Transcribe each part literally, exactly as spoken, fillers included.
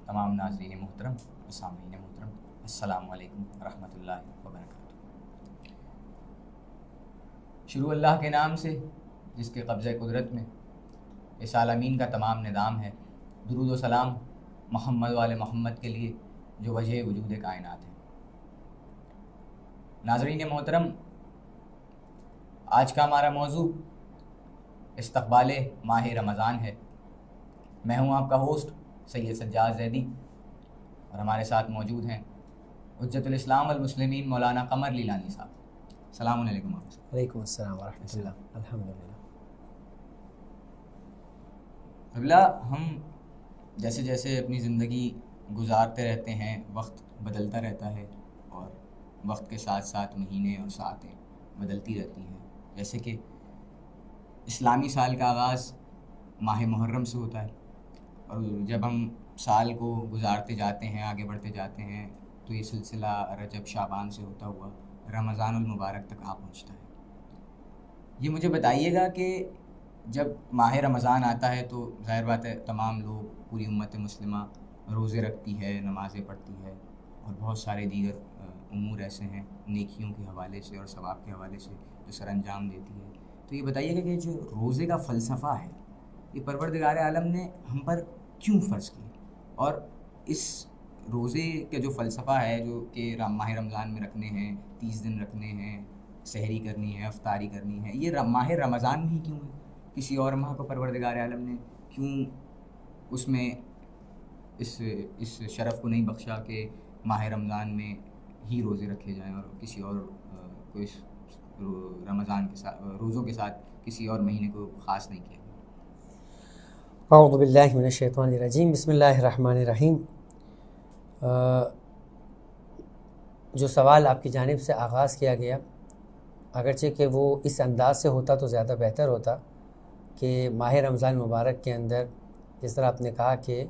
تمام ناظرین محترم و سامعین محترم، السلام علیکم ورحمۃ اللہ وبرکاتہ۔ شروع اللہ کے نام سے جس کے قبضہ قدرت میں اس عالمین کا تمام نظام ہے۔ درود و سلام محمد وال محمد کے لیے جو وجہ وجود کائنات ہے۔ ناظرین محترم، آج کا ہمارا موضوع استقبال ماہ رمضان ہے۔ میں ہوں آپ کا ہوسٹ سید سجاد زیدی، اور ہمارے ساتھ موجود ہیں حجت الاسلام والمسلمین مولانا قمر لیلانی صاحب۔ السلام علیکم۔ وعلیکم السلام ورحمۃ اللہ۔ الحمدللہ۔ قبلہ، ہم جیسے جیسے اپنی زندگی گزارتے رہتے ہیں، وقت بدلتا رہتا ہے، اور وقت کے ساتھ ساتھ مہینے اور ساعتیں بدلتی رہتی ہیں۔ جیسے کہ اسلامی سال کا آغاز ماہ محرم سے ہوتا ہے، اور جب ہم سال کو گزارتے جاتے ہیں، آگے بڑھتے جاتے ہیں، تو یہ سلسلہ رجب شعبان سے ہوتا ہوا رمضان المبارک تک آ پہنچتا ہے۔ یہ مجھے بتائیے گا کہ جب ماہ رمضان آتا ہے تو ظاہر بات ہے تمام لوگ، پوری امت مسلمہ روزے رکھتی ہے، نمازیں پڑھتی ہے، اور بہت سارے دیگر امور ایسے ہیں نیکیوں کے حوالے سے اور ثواب کے حوالے سے جو سر انجام دیتی ہے۔ تو یہ بتائیے گا کہ جو روزے کا فلسفہ ہے، یہ پروردگار عالم نے ہم پر کیوں فرض کی، اور اس روزے کا جو فلسفہ ہے جو کہ ماہ رمضان میں رکھنے ہیں، تیس دن رکھنے ہیں، سحری کرنی ہے، افطاری کرنی ہے، یہ ماہ رمضان میں ہی کیوں ہے؟ کسی اور ماہ کو پروردگار عالم نے کیوں اس میں اس اس شرف کو نہیں بخشا کہ ماہ رمضان میں ہی روزے رکھے جائیں، اور کسی اور کو اس رمضان کے ساتھ روزوں کے ساتھ کسی اور مہینے کو خاص نہیں کیا؟ اعوذ باللہ من الشیطان الرجیم، بسم اللہ الرحمن الرحیم۔ جو سوال آپ کی جانب سے آغاز کیا گیا، اگرچہ کہ وہ اس انداز سے ہوتا تو زیادہ بہتر ہوتا کہ ماہ رمضان مبارک کے اندر جس طرح آپ نے کہا کہ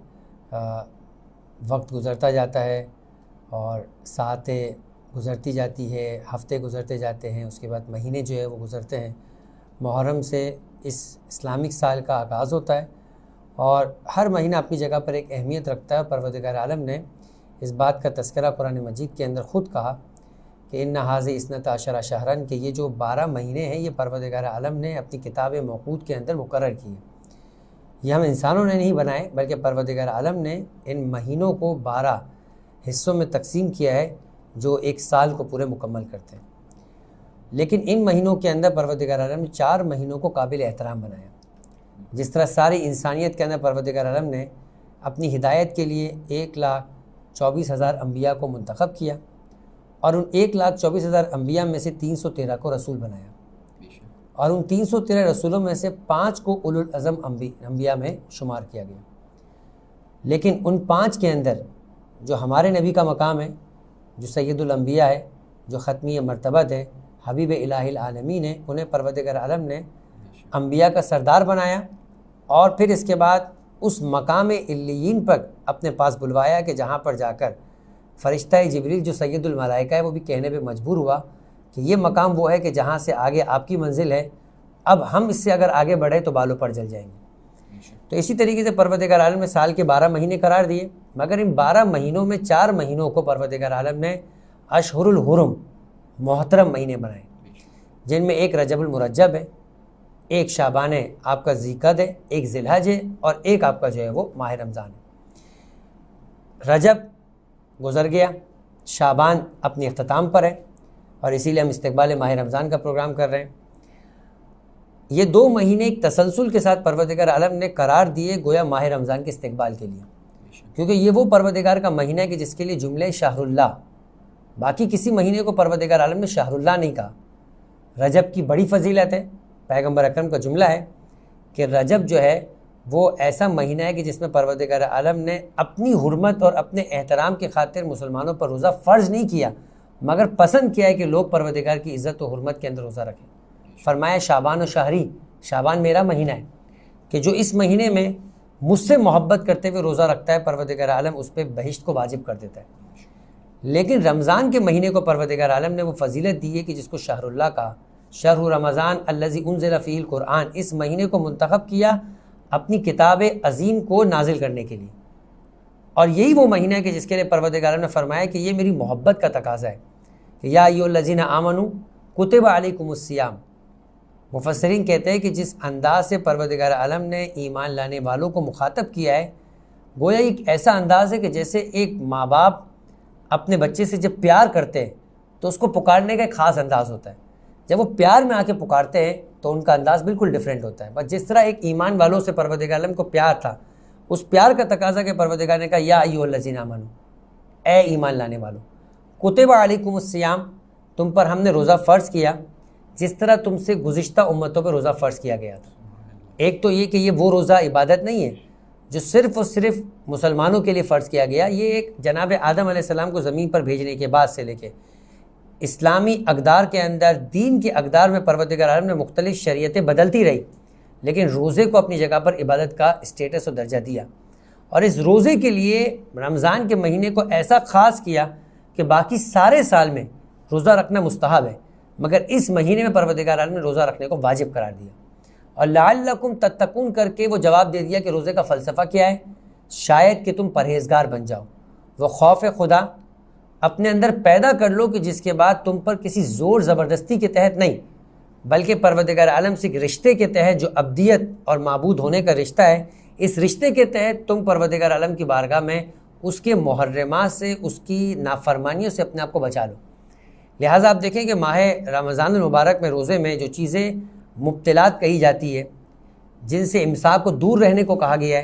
وقت گزرتا جاتا ہے اور ساعتیں گزرتی جاتی ہے، ہفتے گزرتے جاتے ہیں، اس کے بعد مہینے جو ہے وہ گزرتے ہیں۔ محرم سے اس اسلامک سال کا آغاز ہوتا ہے، اور ہر مہینہ اپنی جگہ پر ایک اہمیت رکھتا ہے۔ پروردگار عالم نے اس بات کا تذکرہ قرآن مجید کے اندر خود کہا کہ ان ھذہ اثنتا عشر شہرا، کہ یہ جو بارہ مہینے ہیں یہ پروردگار عالم نے اپنی کتاب موقوت کے اندر مقرر کیے۔ یہ ہم انسانوں نے نہیں بنائے، بلکہ پروردگار عالم نے ان مہینوں کو بارہ حصوں میں تقسیم کیا ہے جو ایک سال کو پورے مکمل کرتے ہیں۔ لیکن ان مہینوں کے اندر پروردگار عالم نے چار مہینوں کو قابل احترام بنایا۔ جس طرح ساری انسانیت کے اندر پروردگار عالم نے اپنی ہدایت کے لیے ایک لاکھ چوبیس ہزار انبیاء کو منتخب کیا، اور ان ایک لاکھ چوبیس ہزار انبیاء میں سے تین سو تیرہ کو رسول بنایا، اور ان تین سو تیرہ رسولوں میں سے پانچ کو اولو العزم انبیاء میں شمار کیا گیا۔ لیکن ان پانچ کے اندر جو ہمارے نبی کا مقام ہے، جو سید الانبیاء ہے، جو ختمی مرتبت ہے، حبیب الہ العالمین ہے، انہیں پروردگار عالم نے انبیاء کا سردار بنایا، اور پھر اس کے بعد اس مقام علیین پر اپنے پاس بلوایا کہ جہاں پر جا کر فرشتہ جبریل جو سید الملائکہ ہے وہ بھی کہنے پہ مجبور ہوا کہ یہ مقام وہ ہے کہ جہاں سے آگے آپ کی منزل ہے، اب ہم اس سے اگر آگے بڑھے تو بالوں پر جل جائیں گے۔ تو اسی طریقے سے پروردگار عالم نے سال کے بارہ مہینے قرار دیے، مگر ان بارہ مہینوں میں چار مہینوں کو پروردگار عالم نے اشہر الحرم محترم مہینے بنائے، جن میں ایک رجب المرجب ہے، ایک شعبان ہے آپ کا ذیقعد ہے، ایک ذی الحج ہے، اور ایک آپ کا جو ہے وہ ماہ رمضان ہے۔ رجب گزر گیا، شعبان اپنی اختتام پر ہے، اور اسی لیے ہم استقبال ماہ رمضان کا پروگرام کر رہے ہیں۔ یہ دو مہینے ایک تسلسل کے ساتھ پروردگار عالم نے قرار دیے گویا ماہ رمضان کے استقبال کے لیے، کیونکہ یہ وہ پروردگار کا مہینہ ہے کہ جس کے لیے جملے شہر اللہ، باقی کسی مہینے کو پروردگار عالم نے شہر اللہ نہیں کہا۔ رجب کی بڑی فضیلت ہے، پیغمبر اکرم کا جملہ ہے کہ رجب جو ہے وہ ایسا مہینہ ہے کہ جس میں پروردگار عالم نے اپنی حرمت اور اپنے احترام کی خاطر مسلمانوں پر روزہ فرض نہیں کیا، مگر پسند کیا ہے کہ لوگ پروردگار کی عزت و حرمت کے اندر روزہ رکھیں۔ فرمایا شعبان و شہری، شعبان میرا مہینہ ہے کہ جو اس مہینے میں مجھ سے محبت کرتے ہوئے روزہ رکھتا ہے، پروردگار عالم اس پہ بہشت کو واجب کر دیتا ہے۔ لیکن رمضان کے مہینے کو پروردگار عالم نے وہ فضیلت دی ہے کہ جس کو شہر اللہ کہا، شہر رمضان الذی انزل فیہ القرآن، اس مہینے کو منتخب کیا اپنی کتاب عظیم کو نازل کرنے کے لیے۔ اور یہی وہ مہینہ ہے کہ جس کے لیے پروردگار نے فرمایا کہ یہ میری محبت کا تقاضا ہے کہ یا ایھا الذین آمنوا کتب علیکم الصیام۔ مفسرین کہتے ہیں کہ جس انداز سے پروردگار عالم نے ایمان لانے والوں کو مخاطب کیا ہے، گویا ایک ایسا انداز ہے کہ جیسے ایک ماں باپ اپنے بچے سے جب پیار کرتے ہیں تو اس کو پکارنے کا ایک خاص انداز ہوتا ہے، جب وہ پیار میں آ کے پکارتے ہیں تو ان کا انداز بالکل ڈیفرنٹ ہوتا ہے۔ بس جس طرح ایک ایمان والوں سے پروردگار عالم کو پیار تھا، اس پیار کا تقاضا کہ پروردگار نے کہا یا ایھا الذین آمنوا، اے ایمان لانے والوں، کتب علیکم الصیام، تم پر ہم نے روزہ فرض کیا جس طرح تم سے گزشتہ امتوں پہ روزہ فرض کیا گیا تھا۔ ایک تو یہ کہ یہ وہ روزہ عبادت نہیں ہے جو صرف اور صرف مسلمانوں کے لیے فرض کیا گیا، یہ ایک جناب آدم علیہ السلام کو زمین پر بھیجنے کے بعد سے لے کے اسلامی اقدار کے اندر، دین کے اقدار میں پروردگار عالم نے مختلف شریعتیں بدلتی رہی، لیکن روزے کو اپنی جگہ پر عبادت کا اسٹیٹس اور درجہ دیا، اور اس روزے کے لیے رمضان کے مہینے کو ایسا خاص کیا کہ باقی سارے سال میں روزہ رکھنا مستحب ہے، مگر اس مہینے میں پروردگار عالم نے روزہ رکھنے کو واجب قرار دیا۔ اور لعلکم تتقون کر کے وہ جواب دے دیا کہ روزے کا فلسفہ کیا ہے؟ شاید کہ تم پرہیزگار بن جاؤ، وہ خوف خدا اپنے اندر پیدا کر لو کہ جس کے بعد تم پر کسی زور زبردستی کے تحت نہیں، بلکہ پروردگار عالم سے ایک رشتے کے تحت جو ابدیت اور معبود ہونے کا رشتہ ہے، اس رشتے کے تحت تم پروردگار عالم کی بارگاہ میں اس کے محرمات سے، اس کی نافرمانیوں سے اپنے آپ کو بچا لو۔ لہٰذا آپ دیکھیں کہ ماہ رمضان المبارک میں روزے میں جو چیزیں مبتلات کہی جاتی ہے، جن سے امساک کو دور رہنے کو کہا گیا ہے،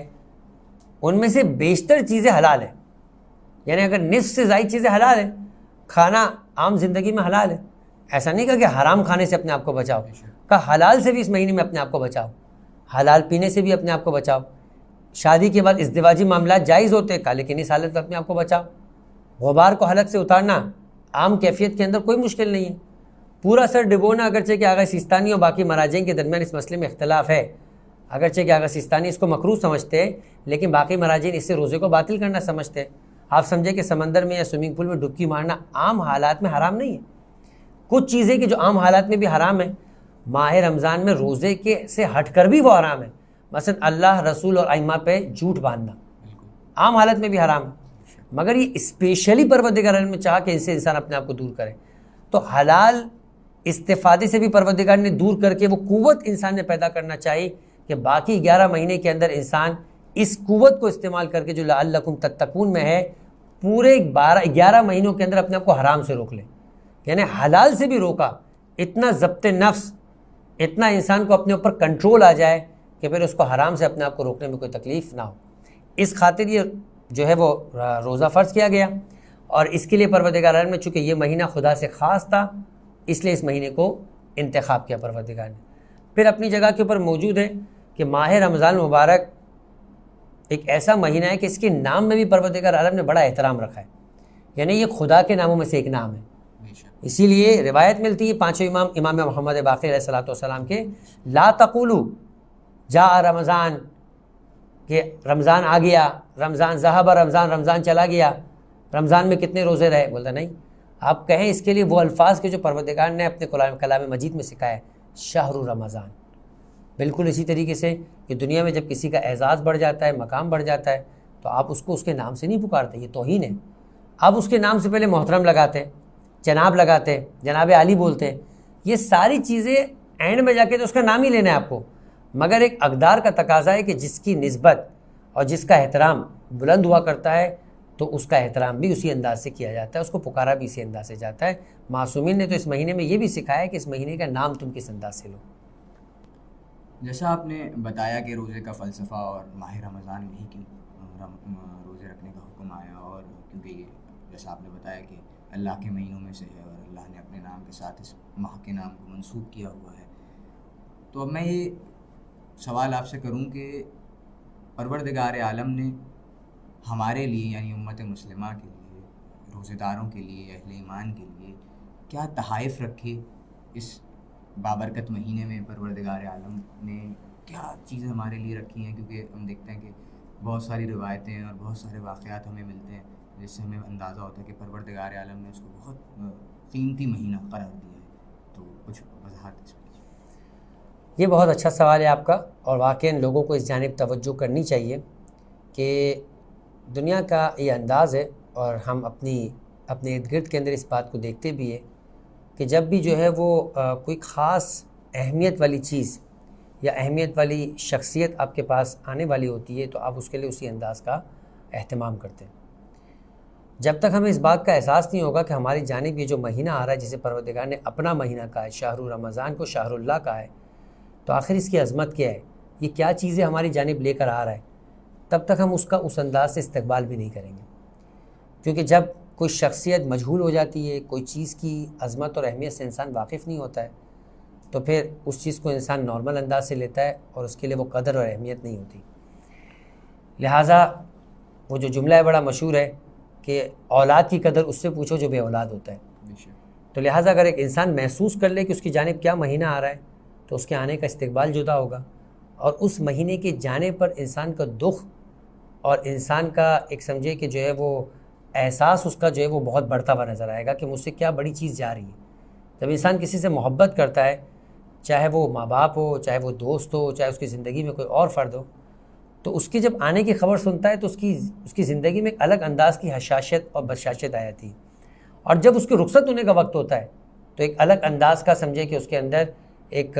ان میں سے بیشتر چیزیں حلال ہیں۔ یعنی اگر نصف سے زائد چیزیں حلال ہیں، کھانا عام زندگی میں حلال ہے، ایسا نہیں کہا کہ حرام کھانے سے اپنے آپ کو بچاؤ، کہا حلال سے بھی اس مہینے میں اپنے آپ کو بچاؤ، حلال پینے سے بھی اپنے آپ کو بچاؤ، شادی کے بعد ازدواجی معاملات جائز ہوتے ہیں، کہا لیکن اس حالت میں اپنے آپ کو بچاؤ، غبار کو حلق سے اتارنا عام کیفیت کے اندر کوئی مشکل نہیں ہے، پورا سر ڈبونا اگرچہ کہ آغا سیستانی اور باقی مراجعین کے درمیان اس مسئلے میں اختلاف ہے، اگرچہ کہ آغا سیستانی اس کو مکروہ سمجھتے ہیں لیکن باقی مراجعین اس سے روزے کو باطل کرنا سمجھتے ہیں۔ آپ سمجھیں کہ سمندر میں یا سوئمنگ پول میں ڈبکی مارنا عام حالات میں حرام نہیں ہے، کچھ چیزیں کہ جو عام حالات میں بھی حرام ہیں ماہ رمضان میں روزے کے سے ہٹ کر بھی وہ حرام ہے، مثلا اللہ رسول اور ائمہ پہ جھوٹ باندھنا عام حالت میں بھی حرام ہے، مگر یہ اسپیشلی پروردگار عالم نے چاہا کہ ان سے انسان اپنے آپ کو دور کرے، تو حلال استفادے سے بھی پروردگار نے دور کر کے وہ قوت انسان نے پیدا کرنا چاہیے کہ باقی گیارہ مہینے کے اندر انسان اس قوت کو استعمال کر کے جو لعلکم تتقون میں ہے، پورے بارہ گیارہ مہینوں کے اندر اپنے آپ کو حرام سے روک لے، یعنی حلال سے بھی روکا، اتنا ضبط نفس، اتنا انسان کو اپنے اوپر کنٹرول آ جائے کہ پھر اس کو حرام سے اپنے آپ کو روکنے میں کوئی تکلیف نہ ہو۔ اس خاطر یہ جو ہے وہ روزہ فرض کیا گیا، اور اس کے لیے پروردگار عالم نے چونکہ یہ مہینہ خدا سے خاص تھا اس لیے اس مہینے کو انتخاب کیا پروردگار نے۔ پھر اپنی جگہ کے اوپر موجود ہے کہ ماہ رمضان مبارک ایک ایسا مہینہ ہے کہ اس کے نام میں بھی پروردگار عالم نے بڑا احترام رکھا ہے، یعنی یہ خدا کے ناموں میں سے ایک نام ہے، اسی لیے روایت ملتی ہے پانچوں امام امام محمد باقر علیہ الصلوۃ والسلام کے، لا تقولوا جاء رمضان، کہ رمضان آ گیا، رمضان ذہب رمضان، رمضان چلا گیا، رمضان میں کتنے روزے رہے، بولتا نہیں، آپ کہیں اس کے لیے وہ الفاظ کے جو پروردگار نے اپنے کلام مجید میں سکھایا ہے، شہر رمضان۔ بالکل اسی طریقے سے کہ دنیا میں جب کسی کا اعزاز بڑھ جاتا ہے، مقام بڑھ جاتا ہے، تو آپ اس کو اس کے نام سے نہیں پکارتے، یہ توہین ہے، آپ اس کے نام سے پہلے محترم لگاتے ہیں، جناب لگاتے ہیں، جناب عالی بولتے ہیں، یہ ساری چیزیں اینڈ میں جا کے تو اس کا نام ہی لینا ہے آپ کو، مگر ایک اقدار کا تقاضا ہے کہ جس کی نسبت اور جس کا احترام بلند ہوا کرتا ہے تو اس کا احترام بھی اسی انداز سے کیا جاتا ہے، اس کو پکارا بھی اسی انداز سے جاتا ہے۔ معصومین نے تو اس مہینے میں یہ بھی سکھایا ہے کہ اس مہینے کا نام تم کس انداز سے لو۔ جیسا آپ نے بتایا کہ روزے کا فلسفہ اور ماہ رمضان میں ہی کیوں روزے رکھنے کا حکم آیا، اور کیونکہ یہ جیسا آپ نے بتایا کہ اللہ کے مہینوں میں سے ہے اور اللہ نے اپنے نام کے ساتھ اس ماہ کے نام کو منسوب کیا ہوا ہے، تو اب میں یہ سوال آپ سے کروں کہ پروردگار عالم نے ہمارے لیے یعنی امت مسلمہ کے لیے، روزے داروں کے لیے، اہل ایمان کے لیے کیا تحائف رکھے اس بابرکت مہینے میں؟ پروردگار عالم نے کیا چیزیں ہمارے لیے رکھی ہیں؟ کیونکہ ہم دیکھتے ہیں کہ بہت ساری روایتیں اور بہت سارے واقعات ہمیں ملتے ہیں جس سے ہمیں اندازہ ہوتا ہے کہ پروردگار عالم نے اس کو بہت قیمتی مہینہ قرار دیا ہے، تو کچھ وضاحت اس میں۔ یہ بہت اچھا سوال ہے آپ کا، اور واقعاً لوگوں کو اس جانب توجہ کرنی چاہیے کہ دنیا کا یہ انداز ہے، اور ہم اپنی اپنے ارد گرد کے اندر اس بات کو دیکھتے بھی ہے کہ جب بھی جو ہے وہ کوئی خاص اہمیت والی چیز یا اہمیت والی شخصیت آپ کے پاس آنے والی ہوتی ہے تو آپ اس کے لیے اسی انداز کا اہتمام کرتے ہیں۔ جب تک ہمیں اس بات کا احساس نہیں ہوگا کہ ہماری جانب یہ جو مہینہ آ رہا ہے جسے پروردگار نے اپنا مہینہ کہا ہے، شہر رمضان کو شہر اللہ کہا ہے، تو آخر اس کی عظمت کیا ہے، یہ کیا چیزیں ہماری جانب لے کر آ رہا ہے، تب تک ہم اس کا اس انداز سے استقبال بھی نہیں کریں گے۔ کیونکہ جب کوئی شخصیت مجہول ہو جاتی ہے، کوئی چیز کی عظمت اور اہمیت سے انسان واقف نہیں ہوتا ہے، تو پھر اس چیز کو انسان نارمل انداز سے لیتا ہے اور اس کے لیے وہ قدر اور اہمیت نہیں ہوتی۔ لہٰذا وہ جو جملہ ہے بڑا مشہور ہے کہ اولاد کی قدر اس سے پوچھو جو بے اولاد ہوتا ہے۔ تو لہٰذا اگر ایک انسان محسوس کر لے کہ اس کی جانب کیا مہینہ آ رہا ہے تو اس کے آنے کا استقبال جدا ہوگا، اور اس مہینے کے جانے پر انسان کا دکھ اور انسان کا ایک سمجھے کہ جو ہے وہ احساس اس کا جو ہے وہ بہت بڑھتا ہوا نظر آئے گا کہ مجھ سے کیا بڑی چیز جا رہی ہے۔ جب انسان کسی سے محبت کرتا ہے، چاہے وہ ماں باپ ہو، چاہے وہ دوست ہو، چاہے اس کی زندگی میں کوئی اور فرد ہو، تو اس کی جب آنے کی خبر سنتا ہے تو اس کی اس کی زندگی میں ایک الگ انداز کی حشاشت اور بشاشت آ جاتی ہے، اور جب اس کے رخصت ہونے کا وقت ہوتا ہے تو ایک الگ انداز کا سمجھے کہ اس کے اندر ایک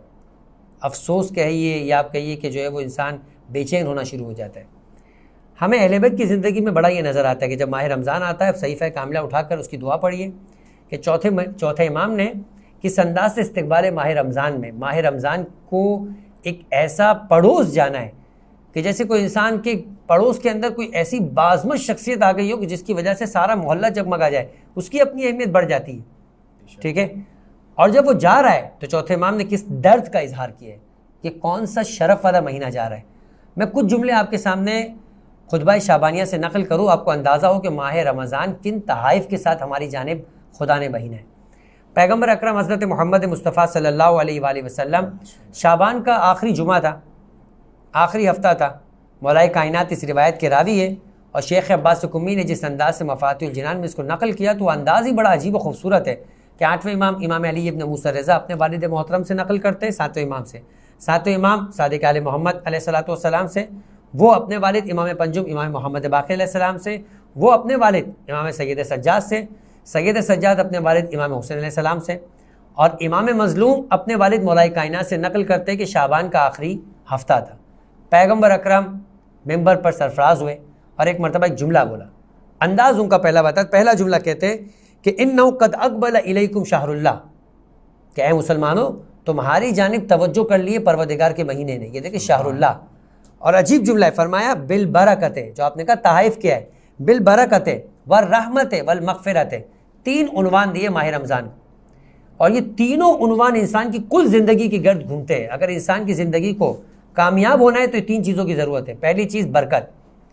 افسوس کہیے یا آپ کہیے کہ جو ہے وہ انسان بے چین ہونا شروع ہو جاتا ہے۔ ہمیں اہل بیت کی زندگی میں بڑا یہ نظر آتا ہے کہ جب ماہ رمضان آتا ہے، صحیفہ کاملہ اٹھا کر اس کی دعا پڑھیے کہ چوتھے چوتھے امام نے کس انداز سے استقبال ماہ رمضان میں ماہ رمضان کو ایک ایسا پڑوس جانا ہے کہ جیسے کوئی انسان کے پڑوس کے اندر کوئی ایسی بازمت شخصیت آ گئی ہو کہ جس کی وجہ سے سارا محلہ جگمگا جائے، اس کی اپنی اہمیت بڑھ جاتی ہے، ٹھیک ہے۔ اور جب وہ جا رہا ہے تو چوتھے امام نے کس درد کا اظہار کیا ہے کہ کون سا شرف والا مہینہ جا رہا ہے۔ میں کچھ جملے آپ کے سامنے خطبہ شعبانیہ سے نقل کروں، آپ کو اندازہ ہو کہ ماہ رمضان کن تحائف کے ساتھ ہماری جانب خدا نے بہینہ ہے۔ پیغمبر اکرم حضرت محمد مصطفیٰ صلی اللہ علیہ وآلہ وسلم شعبان کا آخری جمعہ تھا، آخری ہفتہ تھا، مولائے کائنات اس روایت کے راوی ہے، اور شیخ عباس کمی نے جس انداز سے مفاتیح الجنان میں اس کو نقل کیا تو وہ انداز ہی بڑا عجیب و خوبصورت ہے کہ آٹھویں امام امام علی ابن موسیٰ رضا اپنے والد محترم سے نقل کرتے ہیں، ساتویں امام سے، ساتویں امام صادق آل محمد علیہ الصلوۃ والسلام سے، وہ اپنے والد امام پنجم امام محمد باقر علیہ السلام سے، وہ اپنے والد امام سید سجاد سے، سید سجاد اپنے والد امام حسین علیہ السلام سے، اور امام مظلوم اپنے والد مولائے کائنات سے نقل کرتے ہیں کہ شعبان کا آخری ہفتہ تھا۔ پیغمبر اکرم ممبر پر سرفراز ہوئے اور ایک مرتبہ ایک جملہ بولا، انداز ان کا پہلا بتا پہلا جملہ کہتے ہیں کہ انہ قد اقبل الیکم شہر اللہ، کہ اے مسلمانوں تمہاری جانب توجہ کر لیے پروردگار کے مہینے نے، یہ دیکھیں شہر اللہ، اور عجیب جملہ ہے، فرمایا بالبرکت، جو آپ نے کہا تحائف کیا ہے، بالبرکت والرحمت والمغفرت، تین عنوان دیے ماہ رمضان کو، اور یہ تینوں عنوان انسان کی کل زندگی کی گرد گھومتے ہیں۔ اگر انسان کی زندگی کو کامیاب ہونا ہے تو یہ تین چیزوں کی ضرورت ہے۔ پہلی چیز برکت،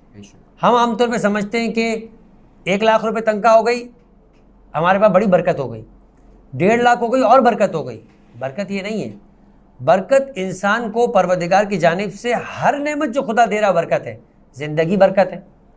ہم عام طور پہ سمجھتے ہیں کہ ایک لاکھ روپے تنخواہ ہو گئی ہمارے پاس بڑی برکت ہو گئی، ڈیڑھ لاکھ ہو گئی اور برکت ہو گئی، برکت یہ نہیں ہے۔ برکت انسان کو پروردگار کی جانب سے ہر نعمت جو خدا دے رہا برکت ہے، زندگی برکت ہے،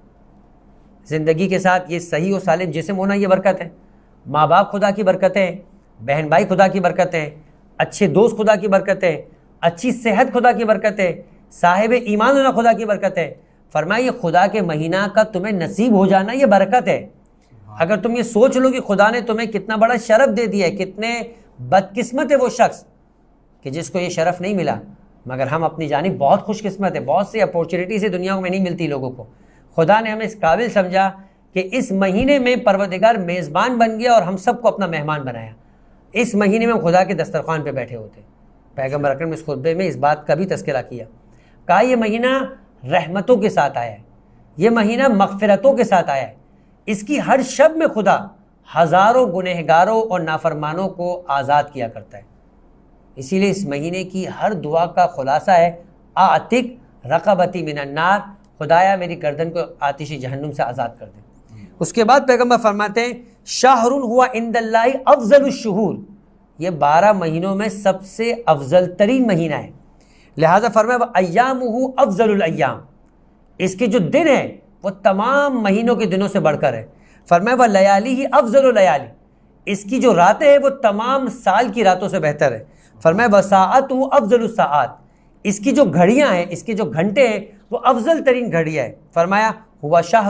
زندگی کے ساتھ یہ صحیح و سالم جسم ہونا یہ برکت ہے، ماں باپ خدا کی برکتیں، بہن بھائی خدا کی برکتیں، اچھے دوست خدا کی برکتیں، اچھی صحت خدا کی برکتیں، صاحب ایمان ہونا خدا کی برکتیں۔ فرمایا یہ خدا کے مہینہ کا تمہیں نصیب ہو جانا یہ برکت ہے۔ اگر تم یہ سوچ لو کہ خدا نے تمہیں کتنا بڑا شرف دے دیا ہے، کتنے بدقسمت ہے وہ شخص کہ جس کو یہ شرف نہیں ملا، مگر ہم اپنی جانب بہت خوش قسمت ہے، بہت سی اپورچونیٹیز دنیا میں نہیں ملتی لوگوں کو۔ خدا نے ہمیں اس قابل سمجھا کہ اس مہینے میں پروردگار میزبان بن گیا اور ہم سب کو اپنا مہمان بنایا۔ اس مہینے میں خدا کے دسترخوان پہ بیٹھے ہوتے، پیغمبر اکرم اس خطبے میں اس بات کا بھی تذکرہ کیا، کہا یہ مہینہ رحمتوں کے ساتھ آیا ہے، یہ مہینہ مغفرتوں کے ساتھ آیا ہے، اس کی ہر شب میں خدا ہزاروں گنہگاروں اور نافرمانوں کو آزاد کیا کرتا ہے۔ اسی لیے اس مہینے کی ہر دعا کا خلاصہ ہے اعتق رقبتی من النار، خدایا میری گردن کو آتش جہنم سے آزاد کر دے۔ اس کے بعد پیغمبر فرماتے ہیں شہر ہوا عند اللہ افضل الشہور، یہ بارہ مہینوں میں سب سے افضل ترین مہینہ ہے، لہذا فرمایا ایامہ افضل الایام، اس کے جو دن ہیں وہ تمام مہینوں کے دنوں سے بڑھ کر ہے۔ فرمایا وہ لیالی ہی افضل اللیالی، اس کی جو راتیں ہیں وہ تمام سال کی راتوں سے بہتر ہے۔ فرمایا وساعتہ افضل الساعات، اس کی جو گھڑیاں ہیں، اس کے جو گھنٹے ہیں وہ افضل ترین گھڑیاں ہے۔ فرمایا ہوا شہر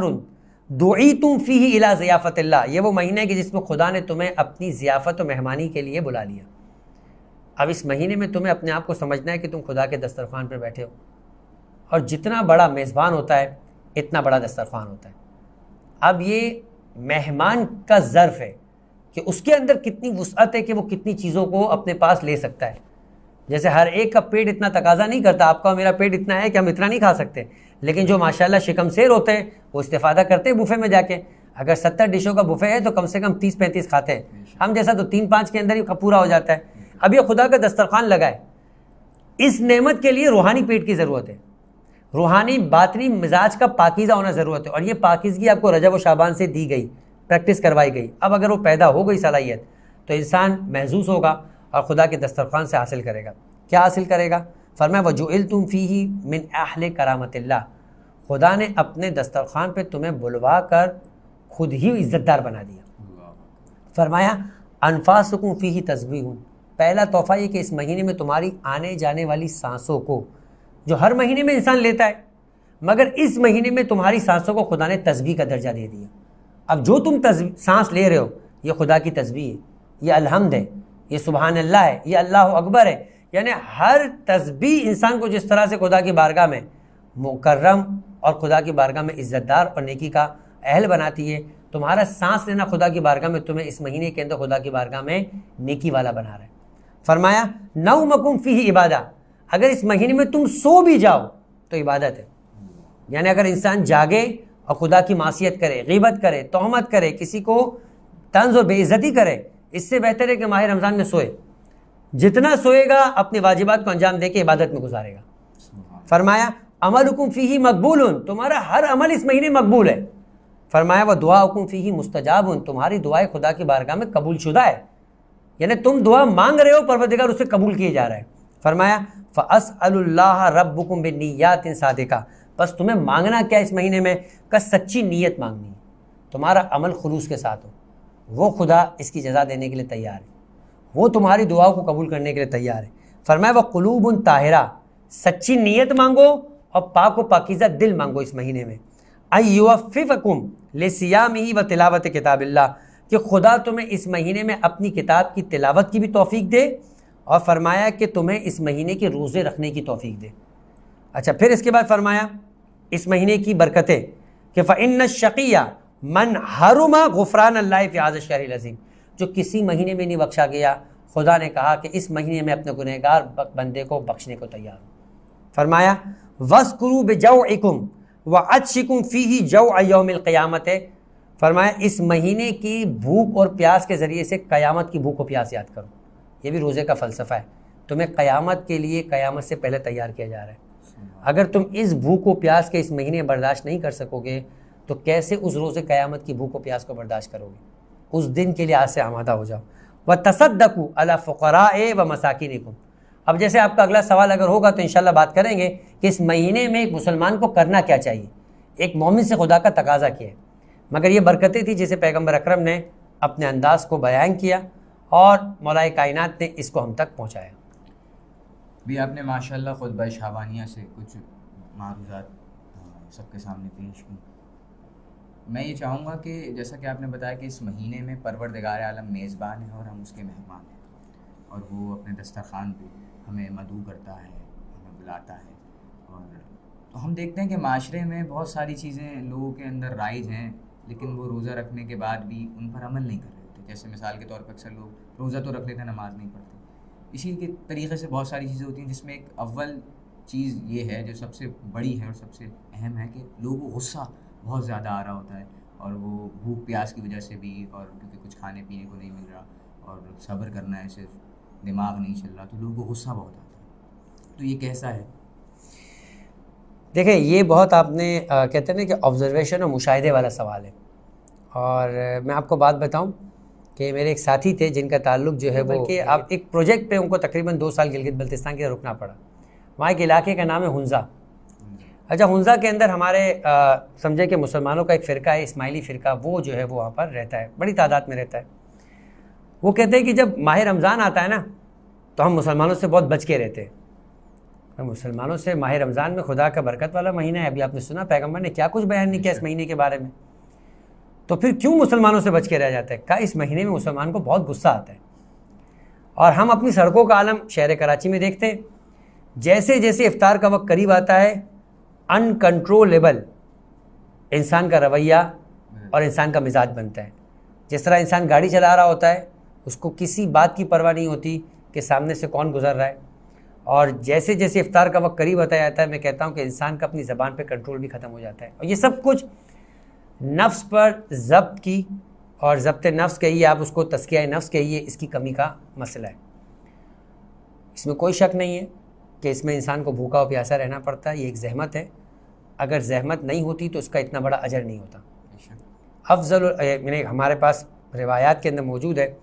دعیتم فیہ الی ضیافت اللہ، یہ وہ مہینہ ہے کہ جس میں خدا نے تمہیں اپنی ضیافت و مہمانی کے لیے بلا لیا۔ اب اس مہینے میں تمہیں اپنے آپ کو سمجھنا ہے کہ تم خدا کے دسترخوان پر بیٹھے ہو، اور جتنا بڑا میزبان ہوتا ہے اتنا بڑا دسترخوان ہوتا ہے۔ اب یہ مہمان کا ظرف ہے کہ اس کے اندر کتنی وسعت ہے کہ وہ کتنی چیزوں کو اپنے پاس لے سکتا ہے۔ جیسے ہر ایک کا پیٹ اتنا تقاضا نہیں کرتا، آپ کا میرا پیٹ اتنا ہے کہ ہم اتنا نہیں کھا سکتے، لیکن جو ماشاءاللہ شکم سیر ہوتے ہیں وہ استفادہ کرتے ہیں بوفے میں جا کے۔ اگر ستر ڈشوں کا بوفے ہے تو کم سے کم تیس پینتیس کھاتے ہیں، ہم جیسا تو تین پانچ کے اندر ہی پورا ہو جاتا ہے۔ اب یہ خدا کا دسترخوان لگا ہے، اس نعمت کے لیے روحانی پیٹ کی ضرورت ہے، روحانی باطنی مزاج کا پاکیزہ ہونا ضرورت ہے، اور یہ پاکیزگی آپ کو رجب و شعبان سے دی گئی، پریکٹس کروائی گئی۔ اب اگر وہ پیدا ہو گئی صلاحیت تو انسان محظوظ ہوگا اور خدا کے دسترخوان سے حاصل کرے گا۔ کیا حاصل کرے گا؟ فرمایا وَجُعِلْتُمْ فِيهِ مِنْ أَهْلِ كَرَامَةِ اللَّهِ، خدا نے اپنے دسترخوان پہ تمہیں بلوا کر خود ہی عزت دار بنا دیا۔ فرمایا أَنفَاسُكُمْ فِيهِ تَسْبِيحٌ، پہلا تحفہ یہ کہ اس مہینے میں تمہاری آنے جانے والی سانسوں کو، جو ہر مہینے میں انسان لیتا ہے، مگر اس مہینے میں تمہاری سانسوں کو خدا نے تسبیح کا درجہ دے دیا۔ اب جو تم سانس لے رہے ہو یہ خدا کی تسبیح ہے، یہ الحمد ہے، یہ سبحان اللہ ہے، یہ اللہ اکبر ہے۔ یعنی ہر تسبیح انسان کو جس طرح سے خدا کی بارگاہ میں مکرم اور خدا کی بارگاہ میں عزت دار اور نیکی کا اہل بناتی ہے، تمہارا سانس لینا خدا کی بارگاہ میں تمہیں اس مہینے کے اندر خدا کی بارگاہ میں نیکی والا بنا رہا ہے۔ فرمایا نومکم فیہ عبادہ، اگر اس مہینے میں تم سو بھی جاؤ تو عبادت ہے۔ یعنی اگر انسان جاگے اور خدا کی معصیت کرے، غیبت کرے، تہمت کرے، کسی کو طنز و بے عزتی کرے، اس سے بہتر ہے کہ ماہ رمضان میں سوئے، جتنا سوئے گا اپنے واجبات کو انجام دے کے عبادت میں گزارے گا۔ فرمایا عملکم فیہ مقبول، تمہارا ہر عمل اس مہینے مقبول ہے۔ فرمایا و دعاؤکم فیہ مستجاب، تمہاری دعائیں خدا کی بارگاہ میں قبول شدہ ہے، یعنی تم دعا مانگ رہے ہو پروردگار اسے قبول کیے جا رہا ہے۔ فرمایا فاسأل اللہ ربکم بنیات صادقہ، بس تمہیں مانگنا کیا اس مہینے میں؟ کہ سچی نیت مانگنی ہے، تمہارا عمل خلوص کے ساتھ ہو، وہ خدا اس کی جزا دینے کے لیے تیار ہے، وہ تمہاری دعاؤں کو قبول کرنے کے لیے تیار ہے۔ فرمایا وقلوب طاہرہ، سچی نیت مانگو اور پاک و پاکیزہ دل مانگو اس مہینے میں۔ ایوفقکم لصیامہ و تلاوت کتاب اللہ، کہ خدا تمہیں اس مہینے میں اپنی کتاب کی تلاوت کی بھی توفیق دے، اور فرمایا کہ تمہیں اس مہینے کے روزے رکھنے کی توفیق دے۔ اچھا پھر اس کے بعد فرمایا اس مہینے کی برکتیں کہ فإن الشقی من حرم غفران اللہ فی هذا الشہر العظیم، جو کسی مہینے میں نہیں بخشا گیا، خدا نے کہا کہ اس مہینے میں اپنے گنہگار بندے کو بخشنے کو تیار ہوں۔ فرمایا وَاذْكُرُوا بِجَوْعِكُمْ وَعَطْشِكُمْ فِيهِ جَوْعَ يَوْمِ الْقِيَامَةِ، فرمایا اس مہینے کی بھوک اور پیاس کے ذریعے سے قیامت کی بھوک و پیاس یاد کرو۔ یہ بھی روزے کا فلسفہ ہے، تمہیں قیامت کے لیے قیامت سے پہلے تیار کیا جا رہا ہے۔ اگر تم اس بھوک و پیاس کے اس مہینے برداشت نہیں کر سکو گے تو کیسے اس روز قیامت کی بھوک و پیاس کو برداشت کرو گے؟ اس دن کے لیے آج سے آمادہ ہو جاؤ۔ وَتَصَدَّقُوا عَلَىٰ فُقَرَاءِ وَمَسَاكِنِكُمْ، اب جیسے آپ کا اگلا سوال اگر ہوگا تو انشاءاللہ بات کریں گے کہ اس مہینے میں ایک مسلمان کو کرنا کیا چاہیے، ایک مومن سے خدا کا تقاضا کیا ہے، مگر یہ برکتیں تھیں جسے پیغمبر اکرم نے اپنے انداز کو بیان کیا اور مولا کائنات نے اس کو ہم تک پہنچایا۔ بھی آپ نے ماشاءاللہ خطبہ شعبانیہ سے کچھ معروضات سب کے سامنے پیش کی۔ میں یہ چاہوں گا کہ جیسا کہ آپ نے بتایا کہ اس مہینے میں پروردگار عالم میزبان ہے اور ہم اس کے مہمان ہیں، اور وہ اپنے دسترخوان پہ ہمیں مدعو کرتا ہے، ہمیں بلاتا ہے، اور تو ہم دیکھتے ہیں کہ معاشرے میں بہت ساری چیزیں لوگوں کے اندر رائج ہیں، لیکن وہ روزہ رکھنے کے بعد بھی ان پر عمل نہیں کر رہے ہوتے۔ جیسے مثال کے طور پر اکثر لوگ روزہ تو رکھ لیتے ہیں، نماز نہیں پڑھتے۔ اسی کے طریقے سے بہت ساری چیزیں ہوتی ہیں، جس میں ایک اول چیز یہ ہے جو سب سے بڑی ہے اور سب سے اہم ہے کہ لوگوں کو غصہ بہت زیادہ آ رہا ہوتا ہے، اور وہ بھوک پیاس کی وجہ سے بھی، اور کیونکہ کچھ کھانے پینے کو نہیں مل رہا اور صبر کرنا ہے، صرف دماغ نہیں چل رہا، تو لوگوں کو غصہ بہت آتا ہے۔ تو یہ کیسا ہے؟ دیکھیں یہ بہت آپ نے کہتے ہیں نا کہ آبزرویشن اور مشاہدے والا سوال ہے، اور میں آپ کو بات بتاؤں کہ میرے ایک ساتھی تھے جن کا تعلق جو ہے وہ کہ آپ ایک پروجیکٹ پہ ان کو تقریباً دو سال گلگت بلتستان کی طرف رکنا پڑا۔ وہاں ایک علاقے کا نام ہے ہنزا۔ اچھا ہنزا کے اندر ہمارے سمجھے کہ مسلمانوں کا ایک فرقہ ہے، اسماعیلی فرقہ، وہ جو ہے وہ وہاں پر رہتا ہے، بڑی تعداد میں رہتا ہے۔ وہ کہتے ہیں کہ جب ماہ رمضان آتا ہے نا تو ہم مسلمانوں سے بہت بچ کے رہتے ہیں، مسلمانوں سے ماہ رمضان میں خدا کا برکت والا مہینہ ہے، ابھی آپ نے سنا پیغمبر نے کیا کچھ بیان نہیں کیا اس مہینے کے بارے میں، تو پھر کیوں مسلمانوں سے بچ کے رہ جاتا ہے؟ کہا اس مہینے میں مسلمان کو بہت غصہ آتا ہے، اور ہم اپنی سڑکوں کا عالم شہر کراچی میں دیکھتے ہیں، جیسے جیسے افطار کا وقت قریب آتا ہے ان کنٹرولیبل انسان کا رویہ اور انسان کا مزاج بنتا ہے۔ جس طرح انسان گاڑی چلا رہا ہوتا ہے، اس کو کسی بات کی پرواہ نہیں ہوتی کہ سامنے سے کون گزر رہا ہے، اور جیسے جیسے افطار کا وقت قریب آتا جاتا ہے، میں کہتا ہوں کہ انسان کا اپنی زبان پہ کنٹرول بھی ختم ہو جاتا ہے، اور یہ سب کچھ نفس پر ضبط کی اور ضبط نفس کہیے، آپ اس کو تزکیہ نفس کہیے، اس کی کمی کا مسئلہ ہے۔ اس میں کوئی شک نہیں ہے کہ اس میں انسان کو بھوکا و پیاسا رہنا پڑتا ہے، یہ ایک زحمت ہے، اگر زحمت نہیں ہوتی تو اس کا اتنا بڑا اجر نہیں ہوتا۔ افضل یعنی ہمارے پاس روایات کے اندر موجود ہے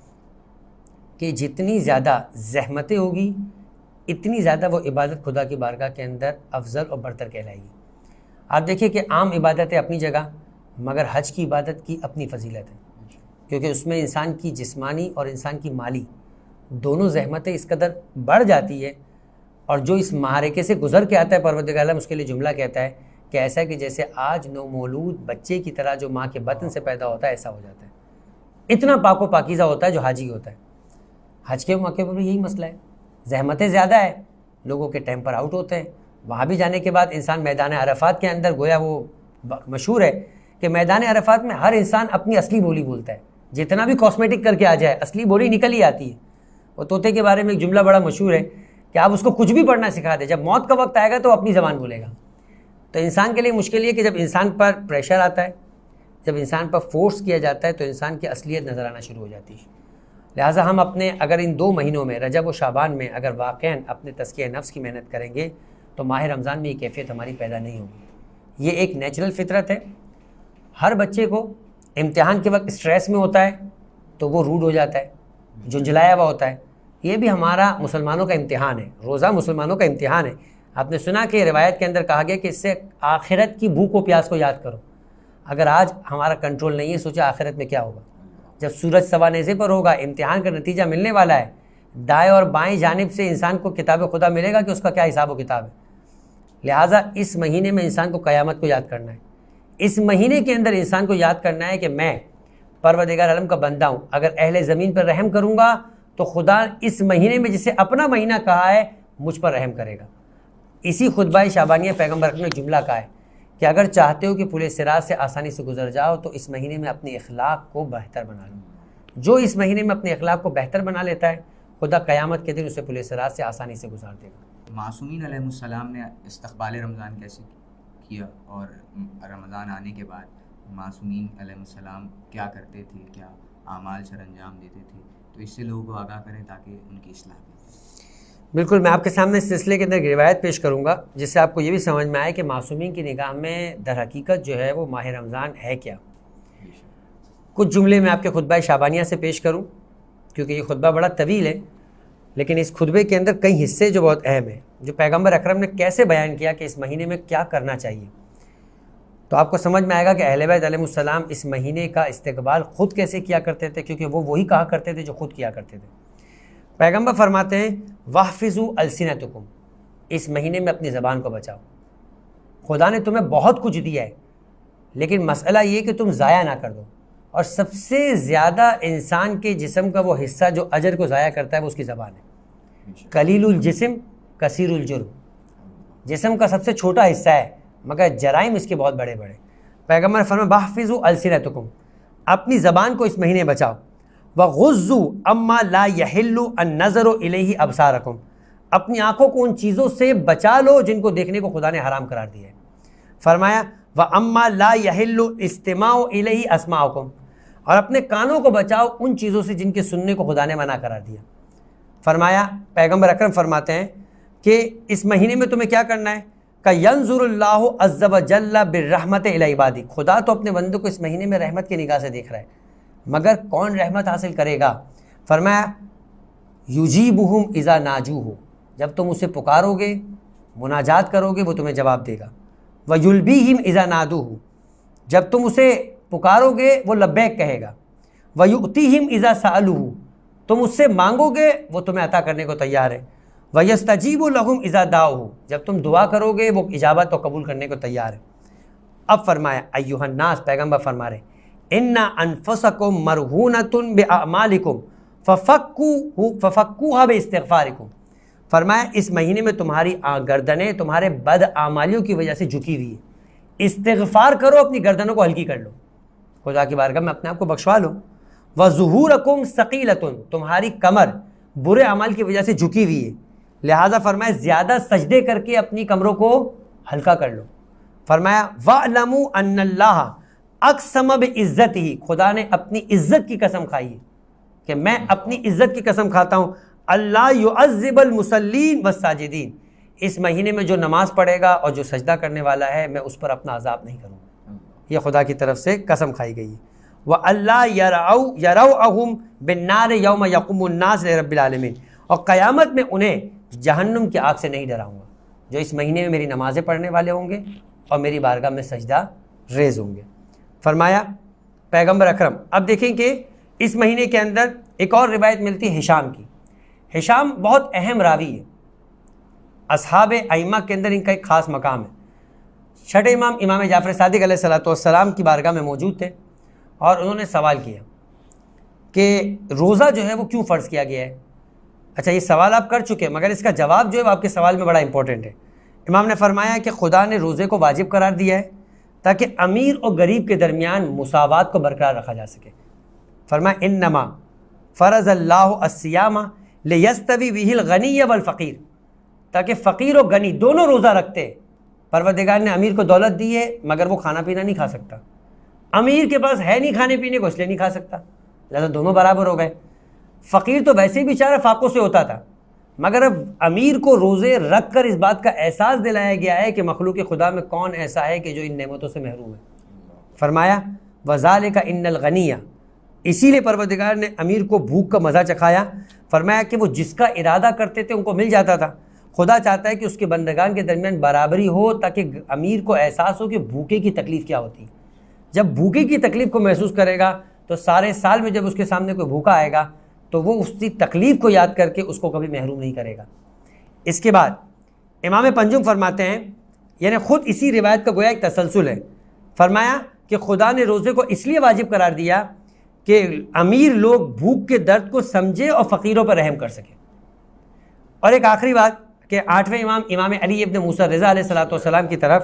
کہ جتنی زیادہ زحمتیں ہوگی اتنی زیادہ وہ عبادت خدا کی بارگاہ کے اندر افضل اور برتر کہلائے گی۔ آپ دیکھیے کہ عام عبادتیں اپنی جگہ، مگر حج کی عبادت کی اپنی فضیلت ہے، کیونکہ اس میں انسان کی جسمانی اور انسان کی مالی دونوں زحمتیں اس قدر بڑھ جاتی ہے، اور جو اس معرکے سے گزر کے آتا ہے پروردگار عالم اس کے لیے جملہ کہتا ہے کہ ایسا کہ جیسے آج نو مولود بچے کی طرح جو ماں کے بطن سے پیدا ہوتا ہے ایسا ہو جاتا ہے، اتنا پاک و پاکیزہ ہوتا ہے جو حاجی ہوتا ہے۔ حج کے موقع پر بھی یہی مسئلہ ہے، زحمتیں زیادہ ہے، لوگوں کے ٹیمپر آؤٹ ہوتے ہیں، وہاں بھی جانے کے بعد انسان میدان عرفات کے اندر گویا وہ مشہور ہے کہ میدان عرفات میں ہر انسان اپنی اصلی بولی بولتا ہے، جتنا بھی کاسمیٹک کر کے آ جائے اصلی بولی نکل ہی آتی ہے۔ وہ طوطے کے بارے میں ایک جملہ بڑا مشہور ہے کہ آپ اس کو کچھ بھی پڑھنا سکھا دیں، جب موت کا وقت آئے گا تو وہ اپنی زبان بولے گا۔ تو انسان کے لیے مشکل یہ کہ جب انسان پر پریشر آتا ہے، جب انسان پر فورس کیا جاتا ہے تو انسان کی اصلیت نظر آنا شروع ہو جاتی ہے۔ لہٰذا ہم اپنے اگر ان دو مہینوں میں رجب و شعبان میں اگر واقعاً اپنے تزکیہ نفس کی محنت کریں گے تو ماہ رمضان میں یہ کیفیت ہماری پیدا نہیں ہوگی۔ یہ ایک نیچرل فطرت ہے، ہر بچے کو امتحان کے وقت اسٹریس میں ہوتا ہے تو وہ روڈ ہو جاتا ہے، جھنجھلایا ہوا ہوتا ہے۔ یہ بھی ہمارا مسلمانوں کا امتحان ہے، روزہ مسلمانوں کا امتحان ہے۔ آپ نے سنا کہ روایت کے اندر کہا گیا کہ اس سے آخرت کی بھوک و پیاس کو یاد کرو۔ اگر آج ہمارا کنٹرول نہیں ہے، سوچا آخرت میں کیا ہوگا، جب سورج سوا نیزے پر ہوگا، امتحان کا نتیجہ ملنے والا ہے، دائیں اور بائیں جانب سے انسان کو کتاب خدا ملے گا کہ اس کا کیا حساب و کتاب ہے۔ لہٰذا اس مہینے میں انسان کو قیامت کو یاد کرنا ہے، اس مہینے کے اندر انسان کو یاد کرنا ہے کہ میں پروردگار عالم کا بندہ ہوں، اگر اہل زمین پر رحم کروں گا تو خدا اس مہینے میں جسے اپنا مہینہ کہا ہے مجھ پر رحم کرے گا۔ اسی خطبہ شعبانیہ پیغمبر اکرم نے جملہ کہا ہے کہ اگر چاہتے ہو کہ پل صراط سے آسانی سے گزر جاؤ تو اس مہینے میں اپنے اخلاق کو بہتر بنا لو۔ جو اس مہینے میں اپنے اخلاق کو بہتر بنا لیتا ہے خدا قیامت کے دن اسے پل صراط سے آسانی سے گزار دے گا۔ معصومین علیہ السلام نے استقبال رمضان کیسے کیا، اور رمضان آنے کے بعد معصومین علیہ السلام کیا کرتے تھے، کیا اعمال سر انجام دیتے تھے، تو اس سے لوگوں کو آگاہ کریں تاکہ ان کی اصلاح ہو۔ بالکل، میں آپ کے سامنے اس سلسلے کے اندر ایک روایت پیش کروں گا جس سے آپ کو یہ بھی سمجھ میں آئے کہ معصومین کی نگاہ میں در حقیقت جو ہے وہ ماہ رمضان ہے کیا۔ کچھ جملے میں آپ کے خطبہ شعبانیہ سے پیش کروں کیونکہ یہ خطبہ بڑا طویل ہے، لیکن اس خطبے کے اندر کئی حصے جو بہت اہم ہیں، جو پیغمبر اکرم نے کیسے بیان کیا کہ اس مہینے میں کیا کرنا چاہیے، تو آپ کو سمجھ میں آئے گا کہ اہل بیت علیہ السلام اس مہینے کا استقبال خود کیسے کیا کرتے تھے، کیونکہ وہ وہی کہا کرتے تھے جو خود کیا کرتے تھے۔ پیغمبر فرماتے ہیں واحفظوا السنتکم، اس مہینے میں اپنی زبان کو بچاؤ۔ خدا نے تمہیں بہت کچھ دیا ہے، لیکن مسئلہ یہ کہ تم ضائع نہ کر دو، اور سب سے زیادہ انسان کے جسم کا وہ حصہ جو اجر کو ضائع کرتا ہے وہ اس کی زبان ہے۔ قلیل الجسم کثیر الجرم، جسم کا سب سے چھوٹا حصہ ہے مگر جرائم اس کے بہت بڑے بڑے۔ پیغمبر فرمایا واحفظوا السنتکم، اپنی زبان کو اس مہینے بچاؤ۔ وَغُضُّوا عَمَّا لَا يَحِلُّ النَّظَرُ إِلَيْهِ أَبْصَارَكُمْ، اپنی آنکھوں کو ان چیزوں سے بچا لو جن کو دیکھنے کو خدا نے حرام قرار دیا ہے۔ فرمایا وَأَمَّا لَا يَحِلُّ الْإِسْتِمَاعُ إِلَيْهِ أَسْمَاعُكُمْ، اور اپنے کانوں کو بچاؤ ان چیزوں سے جن کے سننے کو خدا نے منع قرار دیا۔ فرمایا پیغمبر اکرم فرماتے ہیں کہ اس مہینے میں تمہیں کیا کرنا ہے، کہ يَنظُرُ اللَّهُ عَزَّ وَجَلَّ بِالرَّحْمَةِ إِلَىٰ عِبَادِهِ، خدا تو اپنے بندوں کو اس مہینے میں رحمت کی نگاہ سے دیکھ رہا ہے، مگر کون رحمت حاصل کرے گا؟ فرمایا یجیبہم اذا ناجوہ، جب تم اسے پکارو گے، مناجات کرو گے وہ تمہیں جواب دے گا۔ ویلبیہم اذا نادوہ، جب تم اسے پکارو گے وہ لبیک کہے گا۔ ویؤتیہم اذا سألوہ، تم اس سے مانگو گے وہ تمہیں عطا کرنے کو تیار ہے۔ وَيَسْتَجِيبُ لَهُمْ إِذَا دَعَوْهُ، جب تم دعا کرو گے وہ اجابت اور قبول کرنے کو تیار ہے۔ اب فرمایا ایھا الناس، پیغمبر فرما رہے اِنَّ أَنفُسَكُمْ مَرْهُونَةٌ بِأَعْمَالِكُمْ فَفَكُّوهُ فَفَكُّوهَا بِإِسْتِغْفَارِكُمْ، فرمایا اس مہینے میں تمہاری گردنیں تمہارے بد اعمالیوں کی وجہ سے جھکی ہوئی ہے، استغفار کرو، اپنی گردنوں کو ہلکی کر لو، خدا کی بارگاہ میں اپنے آپ کو بخشوا لو۔ وَظُهُورَكُمْ ثَقِيلَةٌ، تمہاری کمر برے اعمال کی وجہ سے جھکی ہوئی ہے، لہٰذا فرمایا زیادہ سجدے کر کے اپنی کمروں کو ہلکا کر لو۔ فرمایا وَاعْلَمُوا أَنَّ اللَّهَ أَقْسَمَ بِعِزَّتِهِ، خدا نے اپنی عزت کی قسم کھائی ہے کہ میں اپنی عزت کی قسم کھاتا ہوں، اللہ يعذب المصلین والساجدین، اس مہینے میں جو نماز پڑھے گا اور جو سجدہ کرنے والا ہے میں اس پر اپنا عذاب نہیں کروں گا، یہ خدا کی طرف سے قسم کھائی گئی ہے۔ وَأَلَّا يَرَوْعَهُمْ بِالنَّارِ يَوْمَ يَقُومُ النَّاسُ لِرَبِّ الْعَالَمِينَ، اور قیامت میں انہیں جہنم کی آگ سے نہیں ڈراؤں گا، جو اس مہینے میں میری نمازیں پڑھنے والے ہوں گے اور میری بارگاہ میں سجدہ ریز ہوں گے۔ فرمایا پیغمبر اکرم، اب دیکھیں کہ اس مہینے کے اندر ایک اور روایت ملتی ہے ہشام کی۔ ہشام بہت اہم راوی ہے، اصحاب ائمہ کے اندر ان کا ایک خاص مقام ہے۔ چھٹے امام امام جعفر صادق علیہ الصلوۃ والسلام کی بارگاہ میں موجود تھے اور انہوں نے سوال کیا کہ روزہ جو ہے وہ کیوں فرض کیا گیا ہے؟ اچھا یہ سوال آپ کر چکے مگر اس کا جواب جو ہے وہ آپ کے سوال میں بڑا امپورٹنٹ ہے۔ امام نے فرمایا کہ خدا نے روزے کو واجب قرار دیا ہے تاکہ امیر اور غریب کے درمیان مساوات کو برقرار رکھا جا سکے۔ فرمایا انما فرض اللہ الصیام لیستوی بہ الغنی والفقیر، تاکہ فقیر و غنی دونوں روزہ رکھتے۔ پروردگار نے امیر کو دولت دی ہے مگر وہ کھانا پینا نہیں کھا سکتا، امیر کے پاس ہے نہیں کھانے پینے کو اس لیے نہیں کھا سکتا، لہذا دونوں برابر ہو گئے۔ فقیر تو ویسے ہی بیچارہ فاقوں سے ہوتا تھا مگر اب امیر کو روزے رکھ کر اس بات کا احساس دلایا گیا ہے کہ مخلوق خدا میں کون ایسا ہے کہ جو ان نعمتوں سے محروم ہے۔ فرمایا وذالک ان الغنی، اسی لیے پروردگار نے امیر کو بھوک کا مزہ چکھایا۔ فرمایا کہ وہ جس کا ارادہ کرتے تھے ان کو مل جاتا تھا، خدا چاہتا ہے کہ اس کے بندگان کے درمیان برابری ہو تاکہ امیر کو احساس ہو کہ بھوکے کی تکلیف کیا ہوتی ہے۔ جب بھوکے کی تکلیف کو محسوس کرے گا تو سارے سال میں جب اس کے سامنے کوئی بھوکا آئے گا تو وہ اس کی تکلیف کو یاد کر کے اس کو کبھی محروم نہیں کرے گا۔ اس کے بعد امام پنجم فرماتے ہیں، یعنی خود اسی روایت کا گویا ایک تسلسل ہے، فرمایا کہ خدا نے روزے کو اس لیے واجب قرار دیا کہ امیر لوگ بھوک کے درد کو سمجھے اور فقیروں پر رحم کر سکے۔ اور ایک آخری بات کہ آٹھویں امام امام علی ابن موسیٰ رضا علیہ الصلوۃ والسلام کی طرف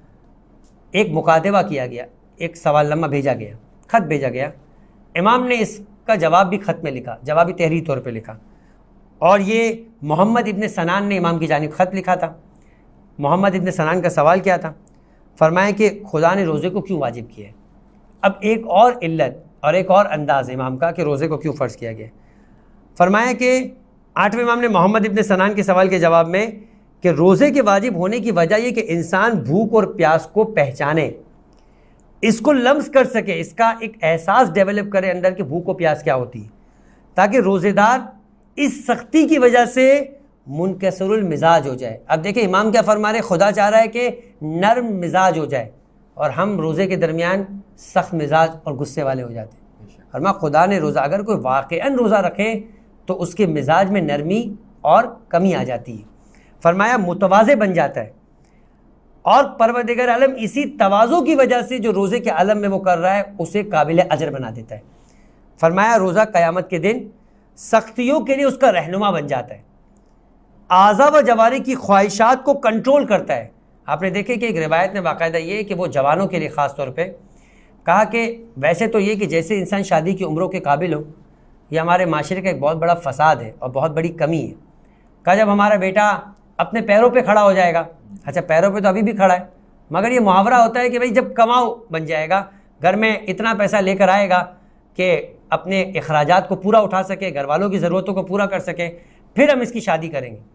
ایک مکاتبہ کیا گیا، ایک سوال نامہ بھیجا گیا، خط بھیجا گیا۔ امام نے اس کا جواب بھی خط میں لکھا، جوابی تحریری طور پہ لکھا، اور یہ محمد ابن سنان نے امام کی جانب خط لکھا تھا۔ محمد ابن سنان کا سوال کیا تھا؟ فرمایا کہ خدا نے روزے کو کیوں واجب کیا ہے؟ اب ایک اور علت اور ایک اور انداز امام کا کہ روزے کو کیوں فرض کیا گیا۔ فرمایا کہ آٹھویں امام نے محمد ابن سنان کے سوال کے جواب میں کہ روزے کے واجب ہونے کی وجہ یہ کہ انسان بھوک اور پیاس کو پہچانے، اس کو لمس کر سکے، اس کا ایک احساس ڈیولپ کرے اندر کہ بھوک و پیاس کیا ہوتی ہے، تاکہ روزے دار اس سختی کی وجہ سے منکسر المزاج ہو جائے۔ اب دیکھیں امام کیا فرما رہے، خدا چاہ رہا ہے کہ نرم مزاج ہو جائے اور ہم روزے کے درمیان سخت مزاج اور غصے والے ہو جاتے ہیں۔ فرمایا خدا نے روزہ، اگر کوئی واقعاً روزہ رکھے تو اس کے مزاج میں نرمی اور کمی آ جاتی ہے۔ فرمایا متواضع بن جاتا ہے، اور پروردگار عالم اسی تواضع کی وجہ سے جو روزے کے عالم میں وہ کر رہا ہے اسے قابل اجر بنا دیتا ہے۔ فرمایا روزہ قیامت کے دن سختیوں کے لیے اس کا رہنما بن جاتا ہے، اعضاء و جوارح کی خواہشات کو کنٹرول کرتا ہے۔ آپ نے دیکھے کہ ایک روایت میں باقاعدہ یہ کہ وہ جوانوں کے لیے خاص طور پہ کہا کہ ویسے تو یہ کہ جیسے انسان شادی کی عمروں کے قابل ہو، یہ ہمارے معاشرے کا ایک بہت بڑا فساد ہے اور بہت بڑی کمی ہے۔ کہا جب ہمارا بیٹا اپنے پیروں پہ کھڑا ہو جائے گا، اچھا پیروں پہ تو ابھی بھی کھڑا ہے مگر یہ محاورہ ہوتا ہے کہ بھائی جب کماؤ بن جائے گا، گھر میں اتنا پیسہ لے کر آئے گا کہ اپنے اخراجات کو پورا اٹھا سکے، گھر والوں کی ضرورتوں کو پورا کر سکے، پھر ہم اس کی شادی کریں گے۔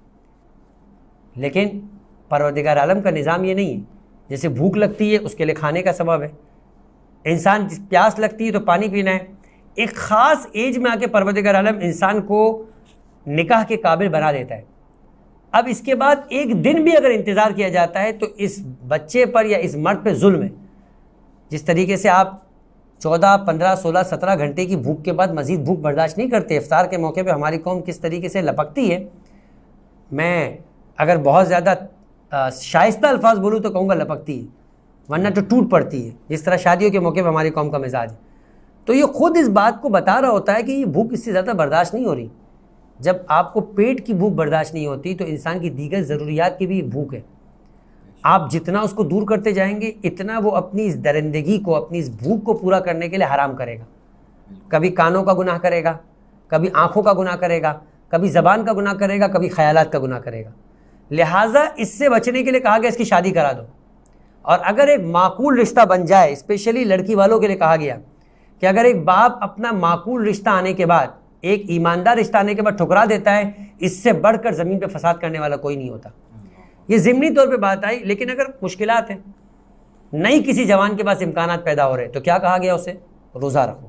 لیکن پروردگار عالم کا نظام یہ نہیں ہے۔ جیسے بھوک لگتی ہے اس کے لیے کھانے کا سبب ہے، انسان پیاس لگتی ہے تو پانی پینا ہے، ایک خاص ایج میں آ کے پروردگار عالم انسان کو نکاح کے قابل بنا دیتا ہے۔ اب اس کے بعد ایک دن بھی اگر انتظار کیا جاتا ہے تو اس بچے پر یا اس مرد پہ ظلم ہے۔ جس طریقے سے آپ چودہ پندرہ سولہ سترہ گھنٹے کی بھوک کے بعد مزید بھوک برداشت نہیں کرتے، افطار کے موقع پہ ہماری قوم کس طریقے سے لپکتی ہے، میں اگر بہت زیادہ شائستہ الفاظ بولوں تو کہوں گا لپکتی ہے، ورنہ تو ٹوٹ پڑتی ہے، جس طرح شادیوں کے موقع پہ ہماری قوم کا مزاج ہے۔ تو یہ خود اس بات کو بتا رہا ہوتا ہے کہ یہ بھوک اس سے زیادہ برداشت نہیں ہو رہی۔ جب آپ کو پیٹ کی بھوک برداشت نہیں ہوتی تو انسان کی دیگر ضروریات کی بھی ایک بھوک ہے، آپ جتنا اس کو دور کرتے جائیں گے اتنا وہ اپنی اس درندگی کو، اپنی اس بھوک کو پورا کرنے کے لیے حرام کرے گا۔ کبھی کانوں کا گناہ کرے گا، کبھی آنکھوں کا گناہ کرے گا، کبھی زبان کا گناہ کرے گا، کبھی خیالات کا گناہ کرے گا۔ لہٰذا اس سے بچنے کے لیے کہا گیا اس کی شادی کرا دو، اور اگر ایک معقول رشتہ بن جائے، اسپیشلی لڑکی والوں کے لیے کہا گیا کہ اگر ایک باپ اپنا معقول رشتہ آنے کے بعد، ایک ایماندار رشتہ آنے کے بعد ٹھکرا دیتا ہے، اس سے بڑھ کر زمین پہ فساد کرنے والا کوئی نہیں ہوتا۔ یہ ضمنی طور پہ بات آئی، لیکن اگر مشکلات ہیں، نئی کسی جوان کے پاس امکانات پیدا ہو رہے تو کیا کہا گیا اسے؟ روزہ رکھو،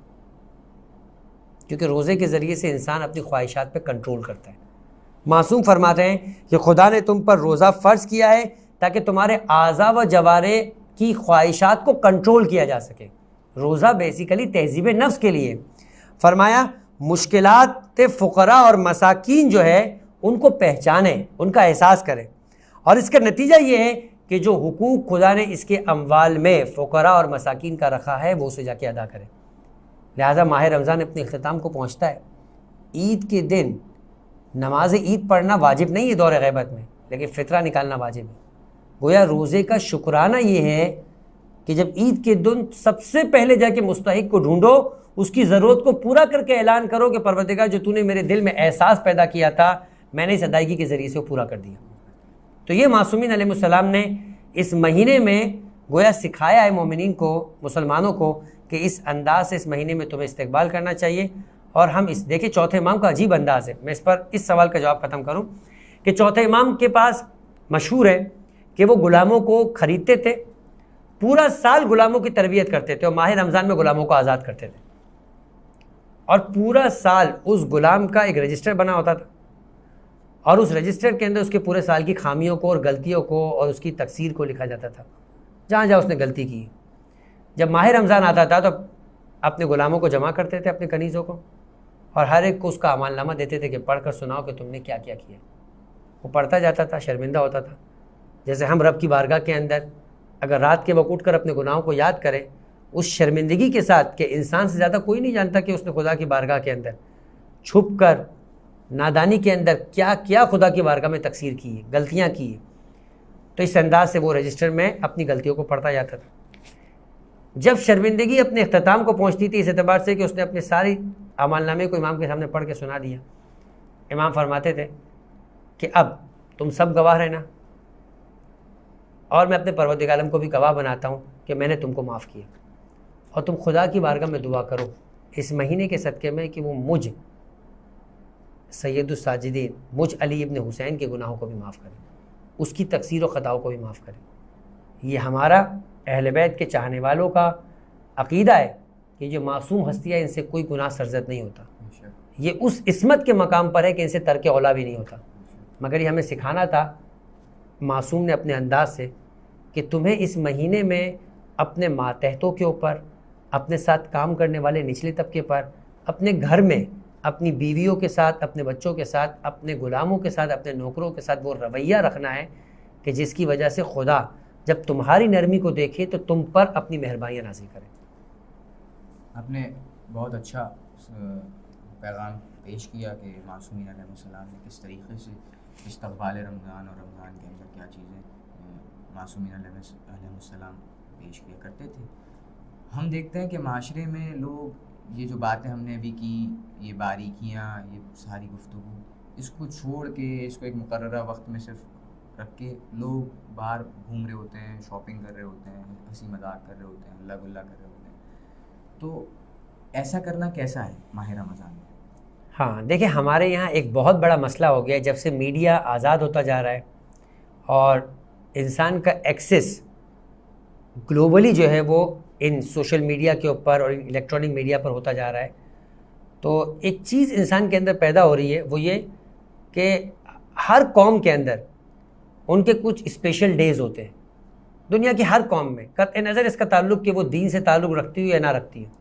کیونکہ روزے کے ذریعے سے انسان اپنی خواہشات پہ کنٹرول کرتا ہے۔ معصوم فرماتے ہیں کہ خدا نے تم پر روزہ فرض کیا ہے تاکہ تمہارے اعضاء و جوارح کی خواہشات کو کنٹرول کیا جا سکے۔ روزہ بیسیکلی تہذیب نفس کے لیے۔ فرمایا مشکلات فقراء اور مساکین جو ہے ان کو پہچانیں، ان کا احساس کریں، اور اس کا نتیجہ یہ ہے کہ جو حقوق خدا نے اس کے اموال میں فقراء اور مساکین کا رکھا ہے وہ اسے جا کے ادا کریں۔ لہٰذا ماہ رمضان اپنے اختتام کو پہنچتا ہے۔ عید کے دن نماز عید پڑھنا واجب نہیں ہے دور غیبت میں، لیکن فطرہ نکالنا واجب ہے۔ گویا روزے کا شکرانہ یہ ہے کہ جب عید کے دن سب سے پہلے جا کے مستحق کو ڈھونڈو، اس کی ضرورت کو پورا کر کے اعلان کرو کہ پروردگار جو تو نے میرے دل میں احساس پیدا کیا تھا، میں نے اس ادائیگی کے ذریعے سے وہ پورا کر دیا۔ تو یہ معصومین علیہ السلام نے اس مہینے میں گویا سکھایا ہے مومنین کو، مسلمانوں کو، کہ اس انداز سے اس مہینے میں تمہیں استقبال کرنا چاہیے۔ اور ہم اس دیکھیں چوتھے امام کا عجیب انداز ہے۔ میں اس پر اس سوال کا جواب ختم کروں کہ چوتھے امام کے پاس مشہور ہے کہ وہ غلاموں کو خریدتے تھے، پورا سال غلاموں کی تربیت کرتے تھے، اور ماہ رمضان میں غلاموں کو آزاد کرتے تھے، اور پورا سال اس غلام کا ایک رجسٹر بنا ہوتا تھا، اور اس رجسٹر کے اندر اس کے پورے سال کی خامیوں کو اور غلطیوں کو اور اس کی تقصیر کو لکھا جاتا تھا، جہاں جہاں اس نے غلطی کی۔ جب ماہ رمضان آتا تھا تو اپنے غلاموں کو جمع کرتے تھے، اپنے کنیزوں کو، اور ہر ایک کو اس کا اعمال نامہ دیتے تھے کہ پڑھ کر سناؤ کہ تم نے کیا کیا کیا۔ وہ پڑھتا جاتا تھا، شرمندہ ہوتا تھا۔ جیسے ہم رب کی بارگاہ کے اندر اگر رات کے وقت اٹھ کر اپنے گناہوں کو یاد کریں، اس شرمندگی کے ساتھ کہ انسان سے زیادہ کوئی نہیں جانتا کہ اس نے خدا کی بارگاہ کے اندر چھپ کر نادانی کے اندر کیا کیا خدا کی بارگاہ میں تقصیر کی ہے، غلطیاں کی ہے، تو اس انداز سے وہ رجسٹر میں اپنی غلطیوں کو پڑھتا جاتا تھا۔ جب شرمندگی اپنے اختتام کو پہنچتی تھی اس اعتبار سے کہ اس نے اپنے ساری اعمال نامے کو امام کے سامنے پڑھ کے سنا دیا، امام فرماتے تھے کہ اب تم سب گواہ رہنا، اور میں اپنے پروردگار عالم کو بھی گواہ بناتا ہوں کہ میں نے تم کو معاف کیا، اور تم خدا کی بارگاہ میں دعا کرو اس مہینے کے صدقے میں کہ وہ مجھ سید الساجدین، مجھ علی ابن حسین کے گناہوں کو بھی معاف کرے، اس کی تقصیر و خطاؤں کو بھی معاف کرے۔ یہ ہمارا اہل بیت کے چاہنے والوں کا عقیدہ ہے کہ جو معصوم ہستیاں ان سے کوئی گناہ سرزد نہیں ہوتا، یہ اس عصمت کے مقام پر ہے کہ ان سے ترک اولا بھی نہیں ہوتا۔ مگر یہ ہمیں سکھانا تھا معصوم نے اپنے انداز سے کہ تمہیں اس مہینے میں اپنے ماتحتوں کے اوپر، اپنے ساتھ کام کرنے والے نچلے طبقے پر، اپنے گھر میں اپنی بیویوں کے ساتھ، اپنے بچوں کے ساتھ، اپنے غلاموں کے ساتھ، اپنے نوکروں کے ساتھ وہ رویہ رکھنا ہے کہ جس کی وجہ سے خدا جب تمہاری نرمی کو دیکھے تو تم پر اپنی مہربانیاں نازل کرے۔ آپ نے بہت اچھا پیغام پیش کیا کہ معصومین علیہ السلام نے کس طریقے سے استقبال رمضان اور رمضان کے اندر کیا چیزیں معصومین علیہ السلام پیش کیا کرتے تھے۔ ہم دیکھتے ہیں کہ معاشرے میں لوگ یہ جو باتیں ہم نے ابھی کی، یہ باریکیاں، یہ ساری گفتگو، اس کو چھوڑ کے، اس کو ایک مقررہ وقت میں صرف رکھ کے لوگ باہر گھوم رہے ہوتے ہیں، شاپنگ کر رہے ہوتے ہیں، ہنسی مذاق کر رہے ہوتے ہیں، اللہ گلا کر رہے ہوتے ہیں۔ تو ایسا کرنا کیسا ہے ماہ رمضان میں؟ ہاں دیکھیں، ہمارے یہاں ایک بہت بڑا مسئلہ ہو گیا ہے جب سے میڈیا آزاد ہوتا جا رہا ہے اور انسان کا ایکسس گلوبلی جو ہے وہ ان سوشل میڈیا کے اوپر اور الیکٹرانک میڈیا پر ہوتا جا رہا ہے، تو ایک چیز انسان کے اندر پیدا ہو رہی ہے، وہ یہ کہ ہر قوم کے اندر ان کے کچھ اسپیشل ڈیز ہوتے ہیں، دنیا کی ہر قوم میں، قطع نظر اس کا تعلق کہ وہ دین سے تعلق رکھتی ہو یا نہ رکھتی ہو،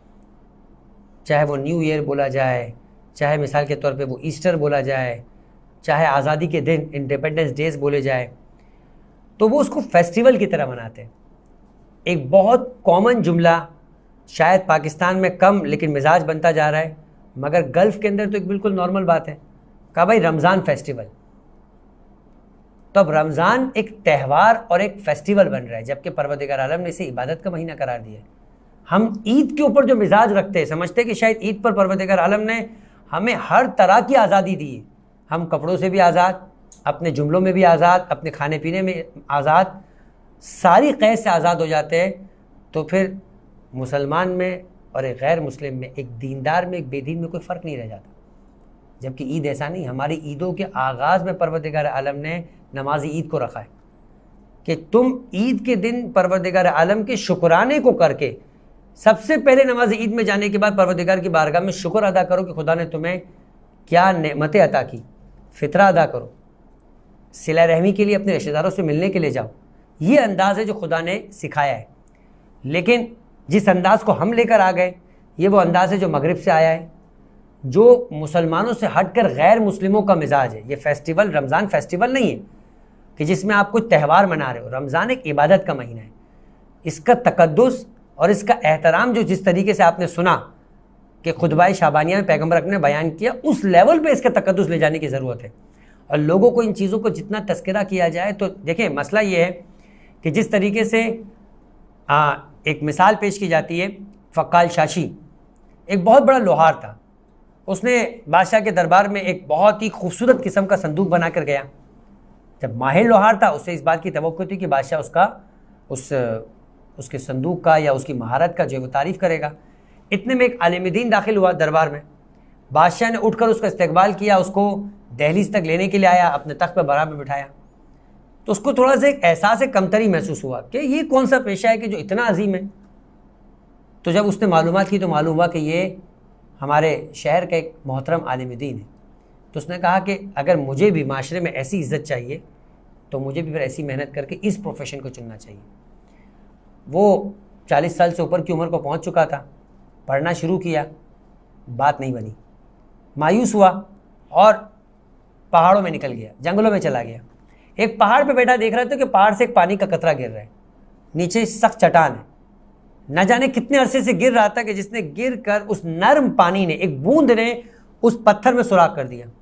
چاہے وہ نیو ایئر بولا جائے، چاہے مثال کے طور پہ وہ ایسٹر بولا جائے، چاہے آزادی کے دن انڈیپینڈنس ڈیز بولے جائے، تو وہ اس کو فیسٹیول کی طرح مناتے ہیں۔ ایک بہت کامن جملہ شاید پاکستان میں کم لیکن مزاج بنتا جا رہا ہے، مگر گلف کے اندر تو ایک بالکل نارمل بات ہے، کہا بھائی رمضان فیسٹیول۔ تو اب رمضان ایک تہوار اور ایک فیسٹیول بن رہا ہے، جبکہ پروردگار عالم نے اسے عبادت کا مہینہ قرار دیا ہے۔ ہم عید کے اوپر جو مزاج رکھتے ہیں، سمجھتے ہیں کہ شاید عید پر پروردگار عالم نے ہمیں ہر طرح کی آزادی دی ہے، ہم کپڑوں سے بھی آزاد، اپنے جملوں میں بھی آزاد، اپنے کھانے پینے میں آزاد، ساری قید سے آزاد ہو جاتے ہیں۔ تو پھر مسلمان میں اور ایک غیر مسلم میں، ایک دیندار میں ایک بے دین میں کوئی فرق نہیں رہ جاتا۔ جبکہ عید ایسا نہیں، ہماری عیدوں کے آغاز میں پروردگار عالم نے نماز عید کو رکھا ہے کہ تم عید کے دن پروردگار عالم کے شکرانے کو کر کے سب سے پہلے نماز عید میں جانے کے بعد پروردگار کی بارگاہ میں شکر ادا کرو کہ خدا نے تمہیں کیا نعمتیں عطا کی، فطرہ ادا کرو، صلہ رحمی کے لیے اپنے رشتہ داروں سے ملنے کے لیے جاؤ۔ یہ انداز ہے جو خدا نے سکھایا ہے۔ لیکن جس انداز کو ہم لے کر آ گئے، یہ وہ انداز ہے جو مغرب سے آیا ہے، جو مسلمانوں سے ہٹ کر غیر مسلموں کا مزاج ہے۔ یہ فیسٹیول رمضان فیسٹیول نہیں ہے کہ جس میں آپ کوئی تہوار منا رہے ہو، رمضان ایک عبادت کا مہینہ ہے۔ اس کا تقدس اور اس کا احترام جو جس طریقے سے آپ نے سنا کہ خطبہ شعبانیہ میں پیغمبر اکرم نے بیان کیا، اس لیول پہ اس کا تقدس لے جانے کی ضرورت ہے۔ اور لوگوں کو ان چیزوں کو جتنا تذکرہ کیا جائے، تو دیکھیں مسئلہ یہ ہے کہ جس طریقے سے آ, ایک مثال پیش کی جاتی ہے، فقال شاشی ایک بہت بڑا لوہار تھا، اس نے بادشاہ کے دربار میں ایک بہت ہی خوبصورت قسم کا صندوق بنا کر گیا۔ جب ماہر لوہار تھا، اس سے اس بات کی توقع تھی کہ بادشاہ اس کا اس اس کے صندوق کا یا اس کی مہارت کا جو ہے وہ تعریف کرے گا۔ اتنے میں ایک عالم دین داخل ہوا دربار میں، بادشاہ نے اٹھ کر اس کا استقبال کیا، اس کو دہلیز تک لینے کے لیے آیا، اپنے تخت پہ برابر میں بٹھایا۔ تو اس کو تھوڑا سا ایک احساس کمتری محسوس ہوا کہ یہ کون سا پیشہ ہے کہ جو اتنا عظیم ہے۔ تو جب اس نے معلومات کی تو معلوم ہوا کہ یہ ہمارے شہر کا ایک محترم عالم دین ہے۔ تو اس نے کہا کہ اگر مجھے بھی معاشرے میں ایسی عزت چاہیے تو مجھے بھی پھر ایسی محنت کر کے اس پروفیشن کو چننا چاہیے۔ وہ چالیس سال سے اوپر کی عمر کو پہنچ چکا تھا، پڑھنا شروع کیا، بات نہیں بنی، مایوس ہوا اور پہاڑوں میں نکل گیا، جنگلوں میں چلا گیا۔ ایک پہاڑ پہ بیٹھا دیکھ رہا تھا کہ پہاڑ سے ایک پانی کا قطرہ گر رہا ہے، نیچے سخت چٹان ہے، نہ جانے کتنے عرصے سے گر رہا تھا کہ جس نے گر کر اس نرم پانی نے، ایک بوند نے اس پتھر میں سوراخ کر دیا۔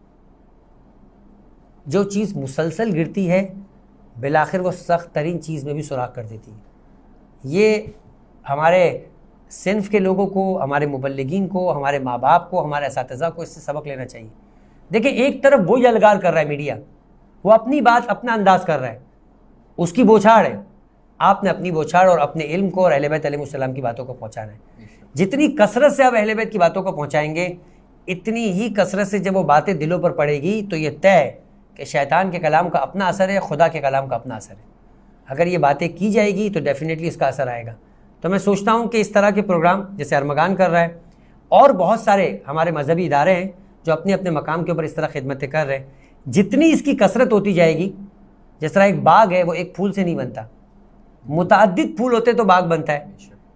جو چیز مسلسل گرتی ہے بالآخر وہ سخت ترین چیز میں بھی سوراخ کر دیتی ہے۔ یہ ہمارے صنف کے لوگوں کو، ہمارے مبلغین کو، ہمارے ماں باپ کو، ہمارے اساتذہ کو اس سے سبق لینا چاہیے۔ دیکھیں ایک طرف وہ یلغار کر رہا ہے میڈیا، وہ اپنی بات اپنا انداز کر رہا ہے، اس کی بوچھاڑ ہے۔ آپ نے اپنی بوچھاڑ اور اپنے علم کو اور اہل بیت علیہ السلام کی باتوں کو پہنچانا ہے۔ جتنی کثرت سے آپ اہل بیت کی باتوں کو پہنچائیں گے، اتنی ہی کثرت سے جب وہ باتیں دلوں پر پڑے گی تو یہ طے ہے کہ شیطان کے کلام کا اپنا اثر ہے، خدا کے کلام کا اپنا اثر ہے۔ اگر یہ باتیں کی جائے گی تو ڈیفینیٹلی اس کا اثر آئے گا۔ تو میں سوچتا ہوں کہ اس طرح کے پروگرام جیسے ارمغان کر رہا ہے، اور بہت سارے ہمارے مذہبی ادارے ہیں جو اپنے اپنے مقام کے اوپر اس طرح خدمتیں کر رہے ہیں، جتنی اس کی کثرت ہوتی جائے گی، جس طرح ایک باغ ہے وہ ایک پھول سے نہیں بنتا، متعدد پھول ہوتے تو باغ بنتا ہے،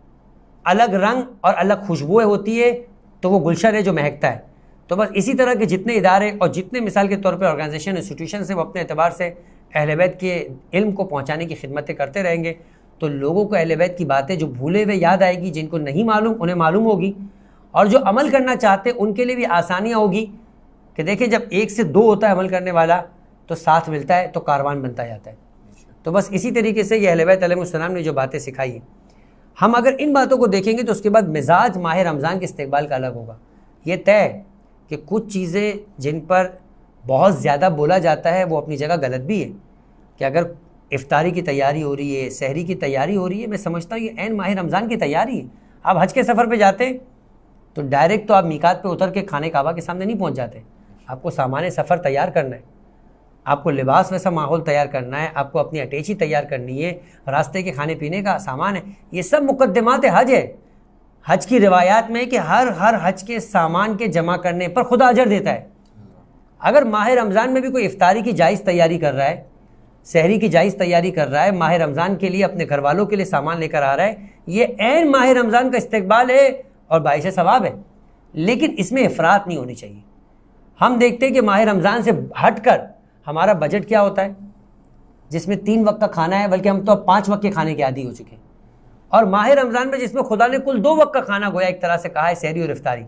الگ رنگ اور الگ خوشبوئیں ہوتی ہے تو وہ گلشن ہے جو مہکتا ہے۔ تو بس اسی طرح کے جتنے ادارے اور جتنے مثال کے طور پہ آرگنائزیشن انسٹیٹیوشن سے وہ اپنے اعتبار سے اہل بیت کے علم کو پہنچانے کی خدمتیں کرتے رہیں گے، تو لوگوں کو اہل بیت کی باتیں جو بھولے ہوئے یاد آئے گی، جن کو نہیں معلوم انہیں معلوم ہوگی، اور جو عمل کرنا چاہتے ان کے لیے بھی آسانیاں ہوگی کہ دیکھیں جب ایک سے دو ہوتا ہے عمل کرنے والا تو ساتھ ملتا ہے تو کاروان بنتا جاتا ہے۔ تو بس اسی طریقے سے یہ اہل بیت علیہ السلام نے جو باتیں سکھائی ہیں، ہم اگر ان باتوں کو دیکھیں گے تو اس کے بعد مزاج ماہ رمضان کے استقبال کا الگ ہوگا۔ یہ طے ہے کہ کچھ چیزیں جن پر بہت زیادہ بولا جاتا ہے وہ اپنی جگہ غلط بھی ہے، کہ اگر افطاری کی تیاری ہو رہی ہے، سحری کی تیاری ہو رہی ہے، میں سمجھتا ہوں یہ عین ماہ رمضان کی تیاری ہے۔ آپ حج کے سفر پہ جاتے ہیں تو ڈائریکٹ تو آپ میقات پہ اتر کے کھانے کعبہ کے سامنے نہیں پہنچ جاتے، آپ کو سامان سفر تیار کرنا ہے، آپ کو لباس ویسا ماحول تیار کرنا ہے، آپ کو اپنی اٹیچی تیار کرنی ہے، راستے کے کھانے پینے کا سامان ہے، یہ سب مقدمات حج ہے۔ حج کی روایات میں کہ ہر ہر حج کے سامان کے جمع کرنے پر خدا اجر دیتا ہے۔ اگر ماہ رمضان میں بھی کوئی افطاری کی جائز تیاری کر رہا ہے، سحری کی جائز تیاری کر رہا ہے، ماہ رمضان کے لیے اپنے گھر والوں کے لیے سامان لے کر آ رہا ہے، یہ عین ماہ رمضان کا استقبال ہے اور باعث ثواب ہے، لیکن اس میں افراط نہیں ہونی چاہیے۔ ہم دیکھتے ہیں کہ ماہ رمضان سے ہٹ کر ہمارا بجٹ کیا ہوتا ہے، جس میں تین وقت کا کھانا ہے، بلکہ ہم تو اب پانچ وقت کے کھانے کے عادی ہو چکے ہیں. اور ماہ رمضان میں جس میں خدا نے کل دو وقت کا کھانا گویا ایک طرح سے کہا ہے، سحری اور افطاری.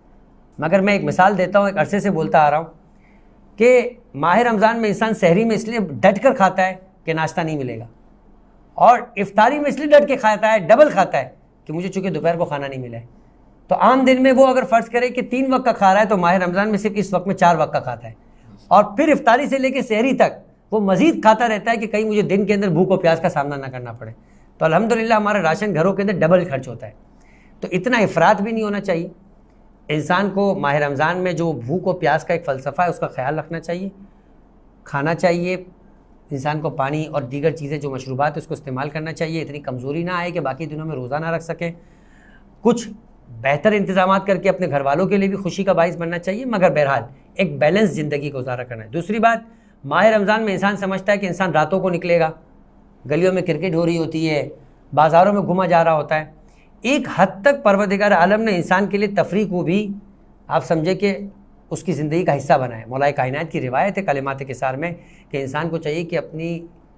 مگر میں ایک مثال دیتا ہوں، ایک عرصے سے بولتا آ رہا ہوں کہ ماہ رمضان میں انسان سحری میں اس لیے ڈٹ کر کھاتا ہے کہ ناشتہ نہیں ملے گا، اور افطاری میں اس لیے ڈٹ کے کھاتا ہے، ڈبل کھاتا ہے کہ مجھے چونکہ دوپہر کو کھانا نہیں ملا ہے. تو عام دن میں وہ اگر فرض کرے کہ تین وقت کا کھا رہا ہے تو ماہ رمضان میں صرف اس وقت میں چار وقت کا کھاتا ہے، اور پھر افطاری سے لے کے سحری تک وہ مزید کھاتا رہتا ہے کہ کہیں مجھے دن کے اندر بھوک و پیاس کا سامنا نہ کرنا پڑے. تو الحمدللہ ہمارا راشن گھروں کے اندر ڈبل خرچ ہوتا ہے. تو اتنا افراط بھی نہیں ہونا چاہیے. انسان کو ماہ رمضان میں جو بھوک و پیاس کا ایک فلسفہ ہے اس کا خیال رکھنا چاہیے، کھانا چاہیے، انسان کو پانی اور دیگر چیزیں جو مشروبات اس کو استعمال کرنا چاہیے. اتنی کمزوری نہ آئے کہ باقی دنوں میں روزہ نہ رکھ سکیں. کچھ بہتر انتظامات کر کے اپنے گھر والوں کے لیے بھی خوشی کا باعث بننا چاہیے، مگر بہرحال ایک بیلنس زندگی کو گزارا کرنا ہے. دوسری بات، ماہ رمضان میں انسان سمجھتا ہے کہ انسان راتوں کو نکلے گا، گلیوں میں کرکٹ ہو رہی ہوتی ہے، بازاروں میں گھوما جا رہا ہوتا ہے. ایک حد تک پروردگار عالم نے انسان کے لیے تفریح کو بھی آپ سمجھے کہ اس کی زندگی کا حصہ بنایا. مولا کائنات کی روایت ہے کلمات کثار میں کہ انسان کو چاہیے کہ اپنی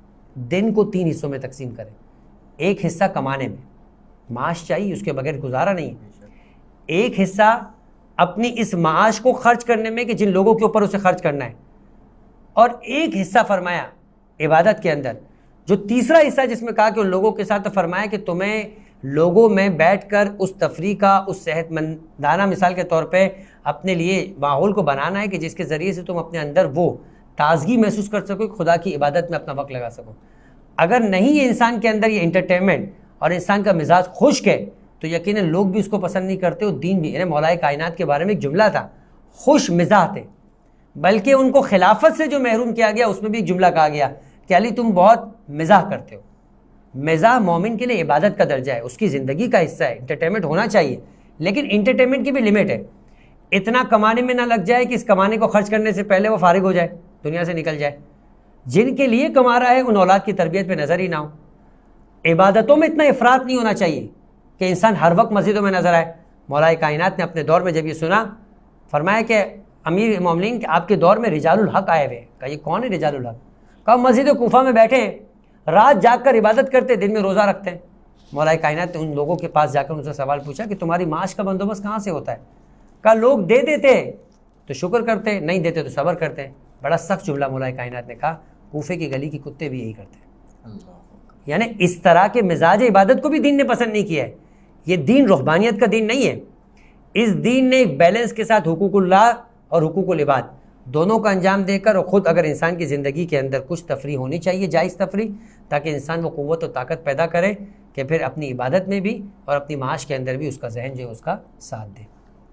دن کو تین حصوں میں تقسیم کرے. ایک حصہ کمانے میں، معاش چاہیے، اس کے بغیر گزارا نہیں. ایک حصہ اپنی اس معاش کو خرچ کرنے میں کہ جن لوگوں کے اوپر اسے خرچ کرنا ہے، اور ایک حصہ فرمایا عبادت کے اندر. جو تیسرا حصہ جس میں کہا کہ ان لوگوں کے ساتھ فرمایا کہ تمہیں لوگوں میں بیٹھ کر اس تفریح کا، اس صحت مندانہ مثال کے طور پہ اپنے لیے ماحول کو بنانا ہے کہ جس کے ذریعے سے تم اپنے اندر وہ تازگی محسوس کر سکو، خدا کی عبادت میں اپنا وقت لگا سکو. اگر نہیں ہے انسان کے اندر یہ انٹرٹینمنٹ اور انسان کا مزاج خشک ہے تو یقیناً لوگ بھی اس کو پسند نہیں کرتے، اور دین بھی. یعنی مولا کائنات کے بارے میں ایک جملہ تھا، خوش مزاح تھے، بلکہ ان کو خلافت سے جو محروم کیا گیا اس میں بھی ایک جملہ کہا گیا کہ علی تم بہت مزاح کرتے ہو. مزاح مومن کے لیے عبادت کا درجہ ہے، اس کی زندگی کا حصہ ہے. انٹرٹینمنٹ ہونا چاہیے، لیکن انٹرٹینمنٹ کی بھی لمٹ ہے. اتنا کمانے میں نہ لگ جائے کہ اس کمانے کو خرچ کرنے سے پہلے وہ فارغ ہو جائے، دنیا سے نکل جائے. جن کے لیے کما رہا ہے ان اولاد کی تربیت پہ نظر ہی نہ ہو. عبادتوں میں اتنا افراط نہیں ہونا چاہیے کہ انسان ہر وقت مسجدوں میں نظر آئے. مولا کائنات نے اپنے دور میں جب یہ سنا فرمایا کہ امیر مومنین کہ آپ کے دور میں رجال الحق آئے ہوئے. کہا یہ کون ہے رجال الحق؟ کہا مسجد کوفہ میں بیٹھے ہیں، رات جاگ کر عبادت کرتے، دن میں روزہ رکھتے ہیں. مولا کائنات نے ان لوگوں کے پاس جا کر ان سے سوال پوچھا کہ تمہاری معاش کا بندوبست کہاں سے ہوتا ہے؟ کہا لوگ دے دیتے تو شکر کرتے، نہیں دیتے تو صبر کرتے. بڑا سخت جملہ مولا کائنات نے کہا، کوفے کی گلی کی کتے بھی یہی کرتے ہیں. یعنی اس طرح کے مزاج عبادت کو بھی دین نے پسند نہیں کیا ہے. یہ دین روحانیت کا دین نہیں ہے. اس دین نے ایک بیلنس کے ساتھ حقوق اللہ اور حقوق العباد دونوں کا انجام دے کر، اور خود اگر انسان کی زندگی کے اندر کچھ تفریح ہونی چاہیے، جائز تفریح، تاکہ انسان وہ قوت و طاقت پیدا کرے کہ پھر اپنی عبادت میں بھی اور اپنی معاش کے اندر بھی اس کا ذہن جو ہے اس کا ساتھ دے.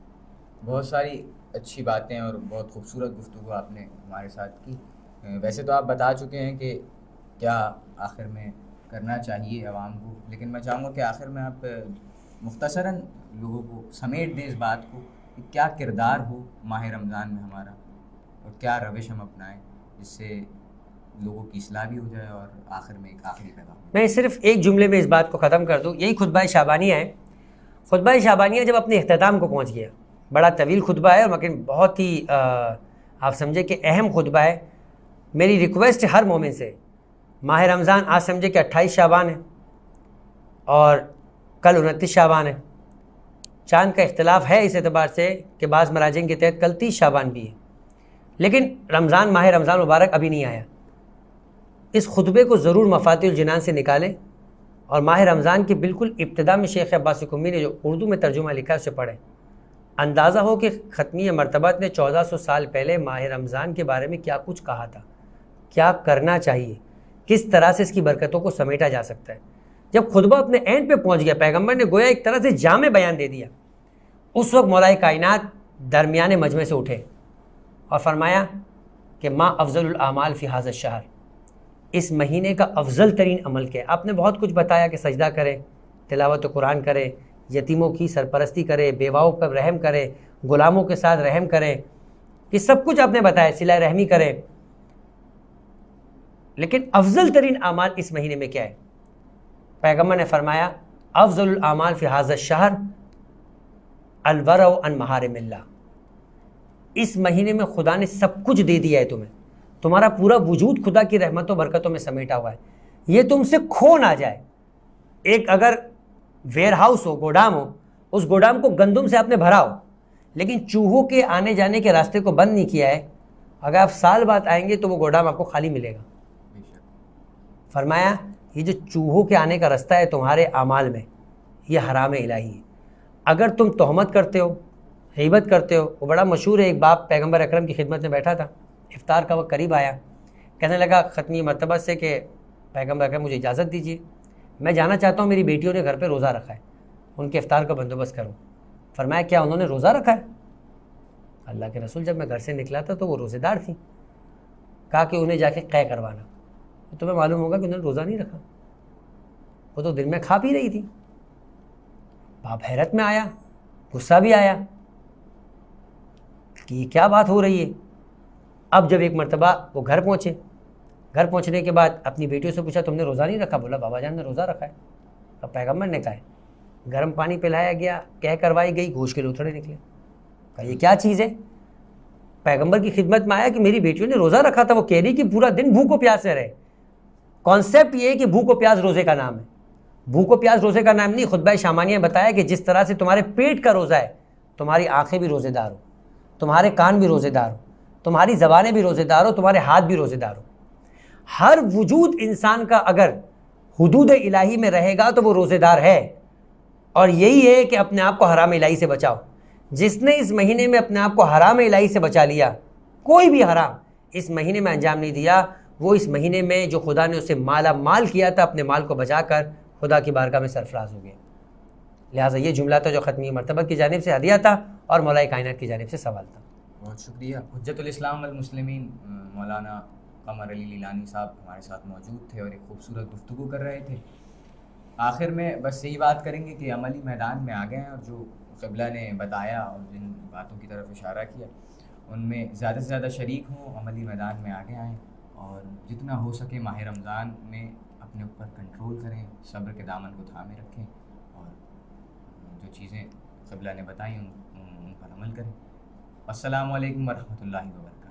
بہت ساری اچھی باتیں اور بہت خوبصورت گفتگو آپ نے ہمارے ساتھ کی. ویسے تو آپ بتا چکے ہیں کہ کیا آخر میں کرنا چاہیے عوام کو، لیکن میں چاہوں گا کہ آخر میں آپ مختصراً لوگوں کو سمیٹ دیں اس بات کو کہ کیا کردار ہو ماہ رمضان میں ہمارا، اور کیا روش ہم اپنائیں جس سے لوگوں کی اصلاح بھی ہو جائے، اور آخر میں ایک آخری پیغام. میں صرف ایک جملے میں اس بات کو ختم کر دوں. یہی خطبہ شعبانیہ ہے. خطبہ شعبانیہ جب اپنے اختتام کو پہنچ گیا، بڑا طویل خطبہ ہے لیکن بہت ہی آپ سمجھے کہ اہم خطبہ ہے. میری ریکویسٹ ہر مومن سے، ماہ رمضان آج سمجھے کہ اٹھائیس شعبان ہے اور کل انتیس شعبان ہے. چاند کا اختلاف ہے اس اعتبار سے کہ بعض مراجع کے تحت کل تیس شعبان بھی ہے، لیکن رمضان ماہ رمضان مبارک ابھی نہیں آیا. اس خطبے کو ضرور مفاتیح الجنان سے نکالیں، اور ماہ رمضان کی بالکل ابتدا میں شیخ عباس قمی نے جو اردو میں ترجمہ لکھا ہے اسے پڑھیں. اندازہ ہو کہ ختمی مرتبت نے چودہ سو سال پہلے ماہ رمضان کے بارے میں کیا کچھ کہا تھا، کیا کرنا چاہیے، کس طرح سے اس کی برکتوں کو سمیٹا جا سکتا ہے. جب خطبہ اپنے اینڈ پہ پہنچ گیا، پیغمبر نے گویا ایک طرح سے جامع بیان دے دیا. اس وقت مولا کائنات درمیان مجمع سے اٹھے اور فرمایا کہ ما افضل الاعمال فی ھذا الشہر، اس مہینے کا افضل ترین عمل کیا ہے. آپ نے بہت کچھ بتایا کہ سجدہ کرے، تلاوت قرآن کرے، یتیموں کی سرپرستی کرے، بیواؤں پر رحم کرے، غلاموں کے ساتھ رحم کرے، یہ سب کچھ آپ نے بتایا، صلہ رحمی کرے. لیکن افضل ترین اعمال اس مہینے میں کیا ہے؟ پیغمبر نے فرمایا افضل الاعمال فی ھذا الشہر الورع عن محارم اللہ. اس مہینے میں خدا نے سب کچھ دے دیا ہے تمہیں، تمہارا پورا وجود خدا کی رحمت و برکتوں میں سمیٹا ہوا ہے، یہ تم سے کھو نہ جائے۔ ایک اگر ویئر ہاؤس ہو، گودام ہو، اس گودام کو گندم سے آپ نے بھرا ہو، لیکن چوہوں کے آنے جانے کے راستے کو بند نہیں کیا ہے، اگر آپ سال بعد آئیں گے تو وہ گودام آپ کو خالی ملے گا۔ فرمایا یہ جو چوہوں کے آنے کا راستہ ہے تمہارے اعمال میں، یہ حرام الہی ہے۔ اگر تم تہمت کرتے ہو، غیبت کرتے ہو، وہ بڑا مشہور ہے، ایک باپ پیغمبر اکرم کی خدمت میں بیٹھا تھا، افطار کا وقت قریب آیا، کہنے لگا ختمی مرتبہ سے کہ پیغمبر اکرم مجھے اجازت دیجیے، میں جانا چاہتا ہوں، میری بیٹیوں نے گھر پہ روزہ رکھا ہے، ان کے افطار کا بندوبست کروں۔ فرمایا کیا انہوں نے روزہ رکھا ہے؟ اللہ کے رسول جب میں گھر سے نکلا تھا تو وہ روزے دار تھیں۔ کہا کہ انہیں جا کے قے کروانا، تمہیں معلوم ہوگا کہ انہوں نے روزہ نہیں رکھا، وہ تو دن میں کھا پی رہی تھی۔ باپ حیرت میں آیا، غصہ بھی آیا کہ یہ کیا بات ہو رہی ہے۔ اب جب ایک مرتبہ وہ گھر پہنچے، گھر پہنچنے کے بعد اپنی بیٹیوں سے پوچھا تم نے روزہ نہیں رکھا؟ بولا بابا جان نے روزہ رکھا ہے۔ اب پیغمبر نے کہا ہے، گرم پانی پلایا گیا، قے کروائی گئی، گوشت کے لوتھڑے نکلے۔ کہا یہ کیا چیز ہے؟ پیغمبر کی خدمت میں آیا کہ میری بیٹیوں نے روزہ رکھا تھا، وہ کہہ رہی کہ پورا دن بھوک و پیاس سے رہے۔ کانسیپٹ یہ ہے کہ بھوک و پیاس روزے کا نام ہے، بھوک و پیاس روزے کا نام نہیں۔ خطبہ شامانیہ بتایا کہ جس طرح سے تمہارے پیٹ کا روزہ ہے، تمہاری آنکھیں بھی روزے دار ہو، تمہارے کان بھی روزے دار ہو، تمہاری زبانیں بھی روزے دار ہو، تمہارے ہاتھ بھی روزے دار ہو۔ ہر وجود انسان کا اگر حدود الہی میں رہے گا تو وہ روزے دار ہے، اور یہی ہے کہ اپنے آپ کو حرام الہی سے بچاؤ۔ جس نے اس مہینے میں اپنے آپ کو حرام الہی سے بچا لیا، کوئی بھی حرام اس مہینے میں انجام نہیں دیا، وہ اس مہینے میں جو خدا نے اسے مالا مال کیا تھا اپنے مال کو بچا کر خدا کی بارگاہ میں سرفراز ہو گیا۔ لہٰذا یہ جملہ تھا جو ختمی مرتبت کی جانب سے ہدیہ تھا اور مولا کائنات کی جانب سے سوال تھا۔ بہت شکریہ۔ حجت الاسلام والمسلمین مولانا قمر علی لیلانی صاحب ہمارے ساتھ موجود تھے اور ایک خوبصورت گفتگو کر رہے تھے۔ آخر میں بس یہی بات کریں گے کہ عملی میدان میں آ گئے ہیں، اور جو قبلہ نے بتایا اور جن باتوں کی طرف اشارہ کیا ان میں زیادہ سے زیادہ شریک ہوں، عملی میدان میں آگے آئیں، اور جتنا ہو سکے ماہ رمضان میں اپنے اوپر کنٹرول کریں، صبر کے دامن کو تھامے رکھیں، اور جو چیزیں قبلہ نے بتائیں ان ان پر عمل کریں۔ السلام علیکم ورحمۃ اللہ وبرکاتہ۔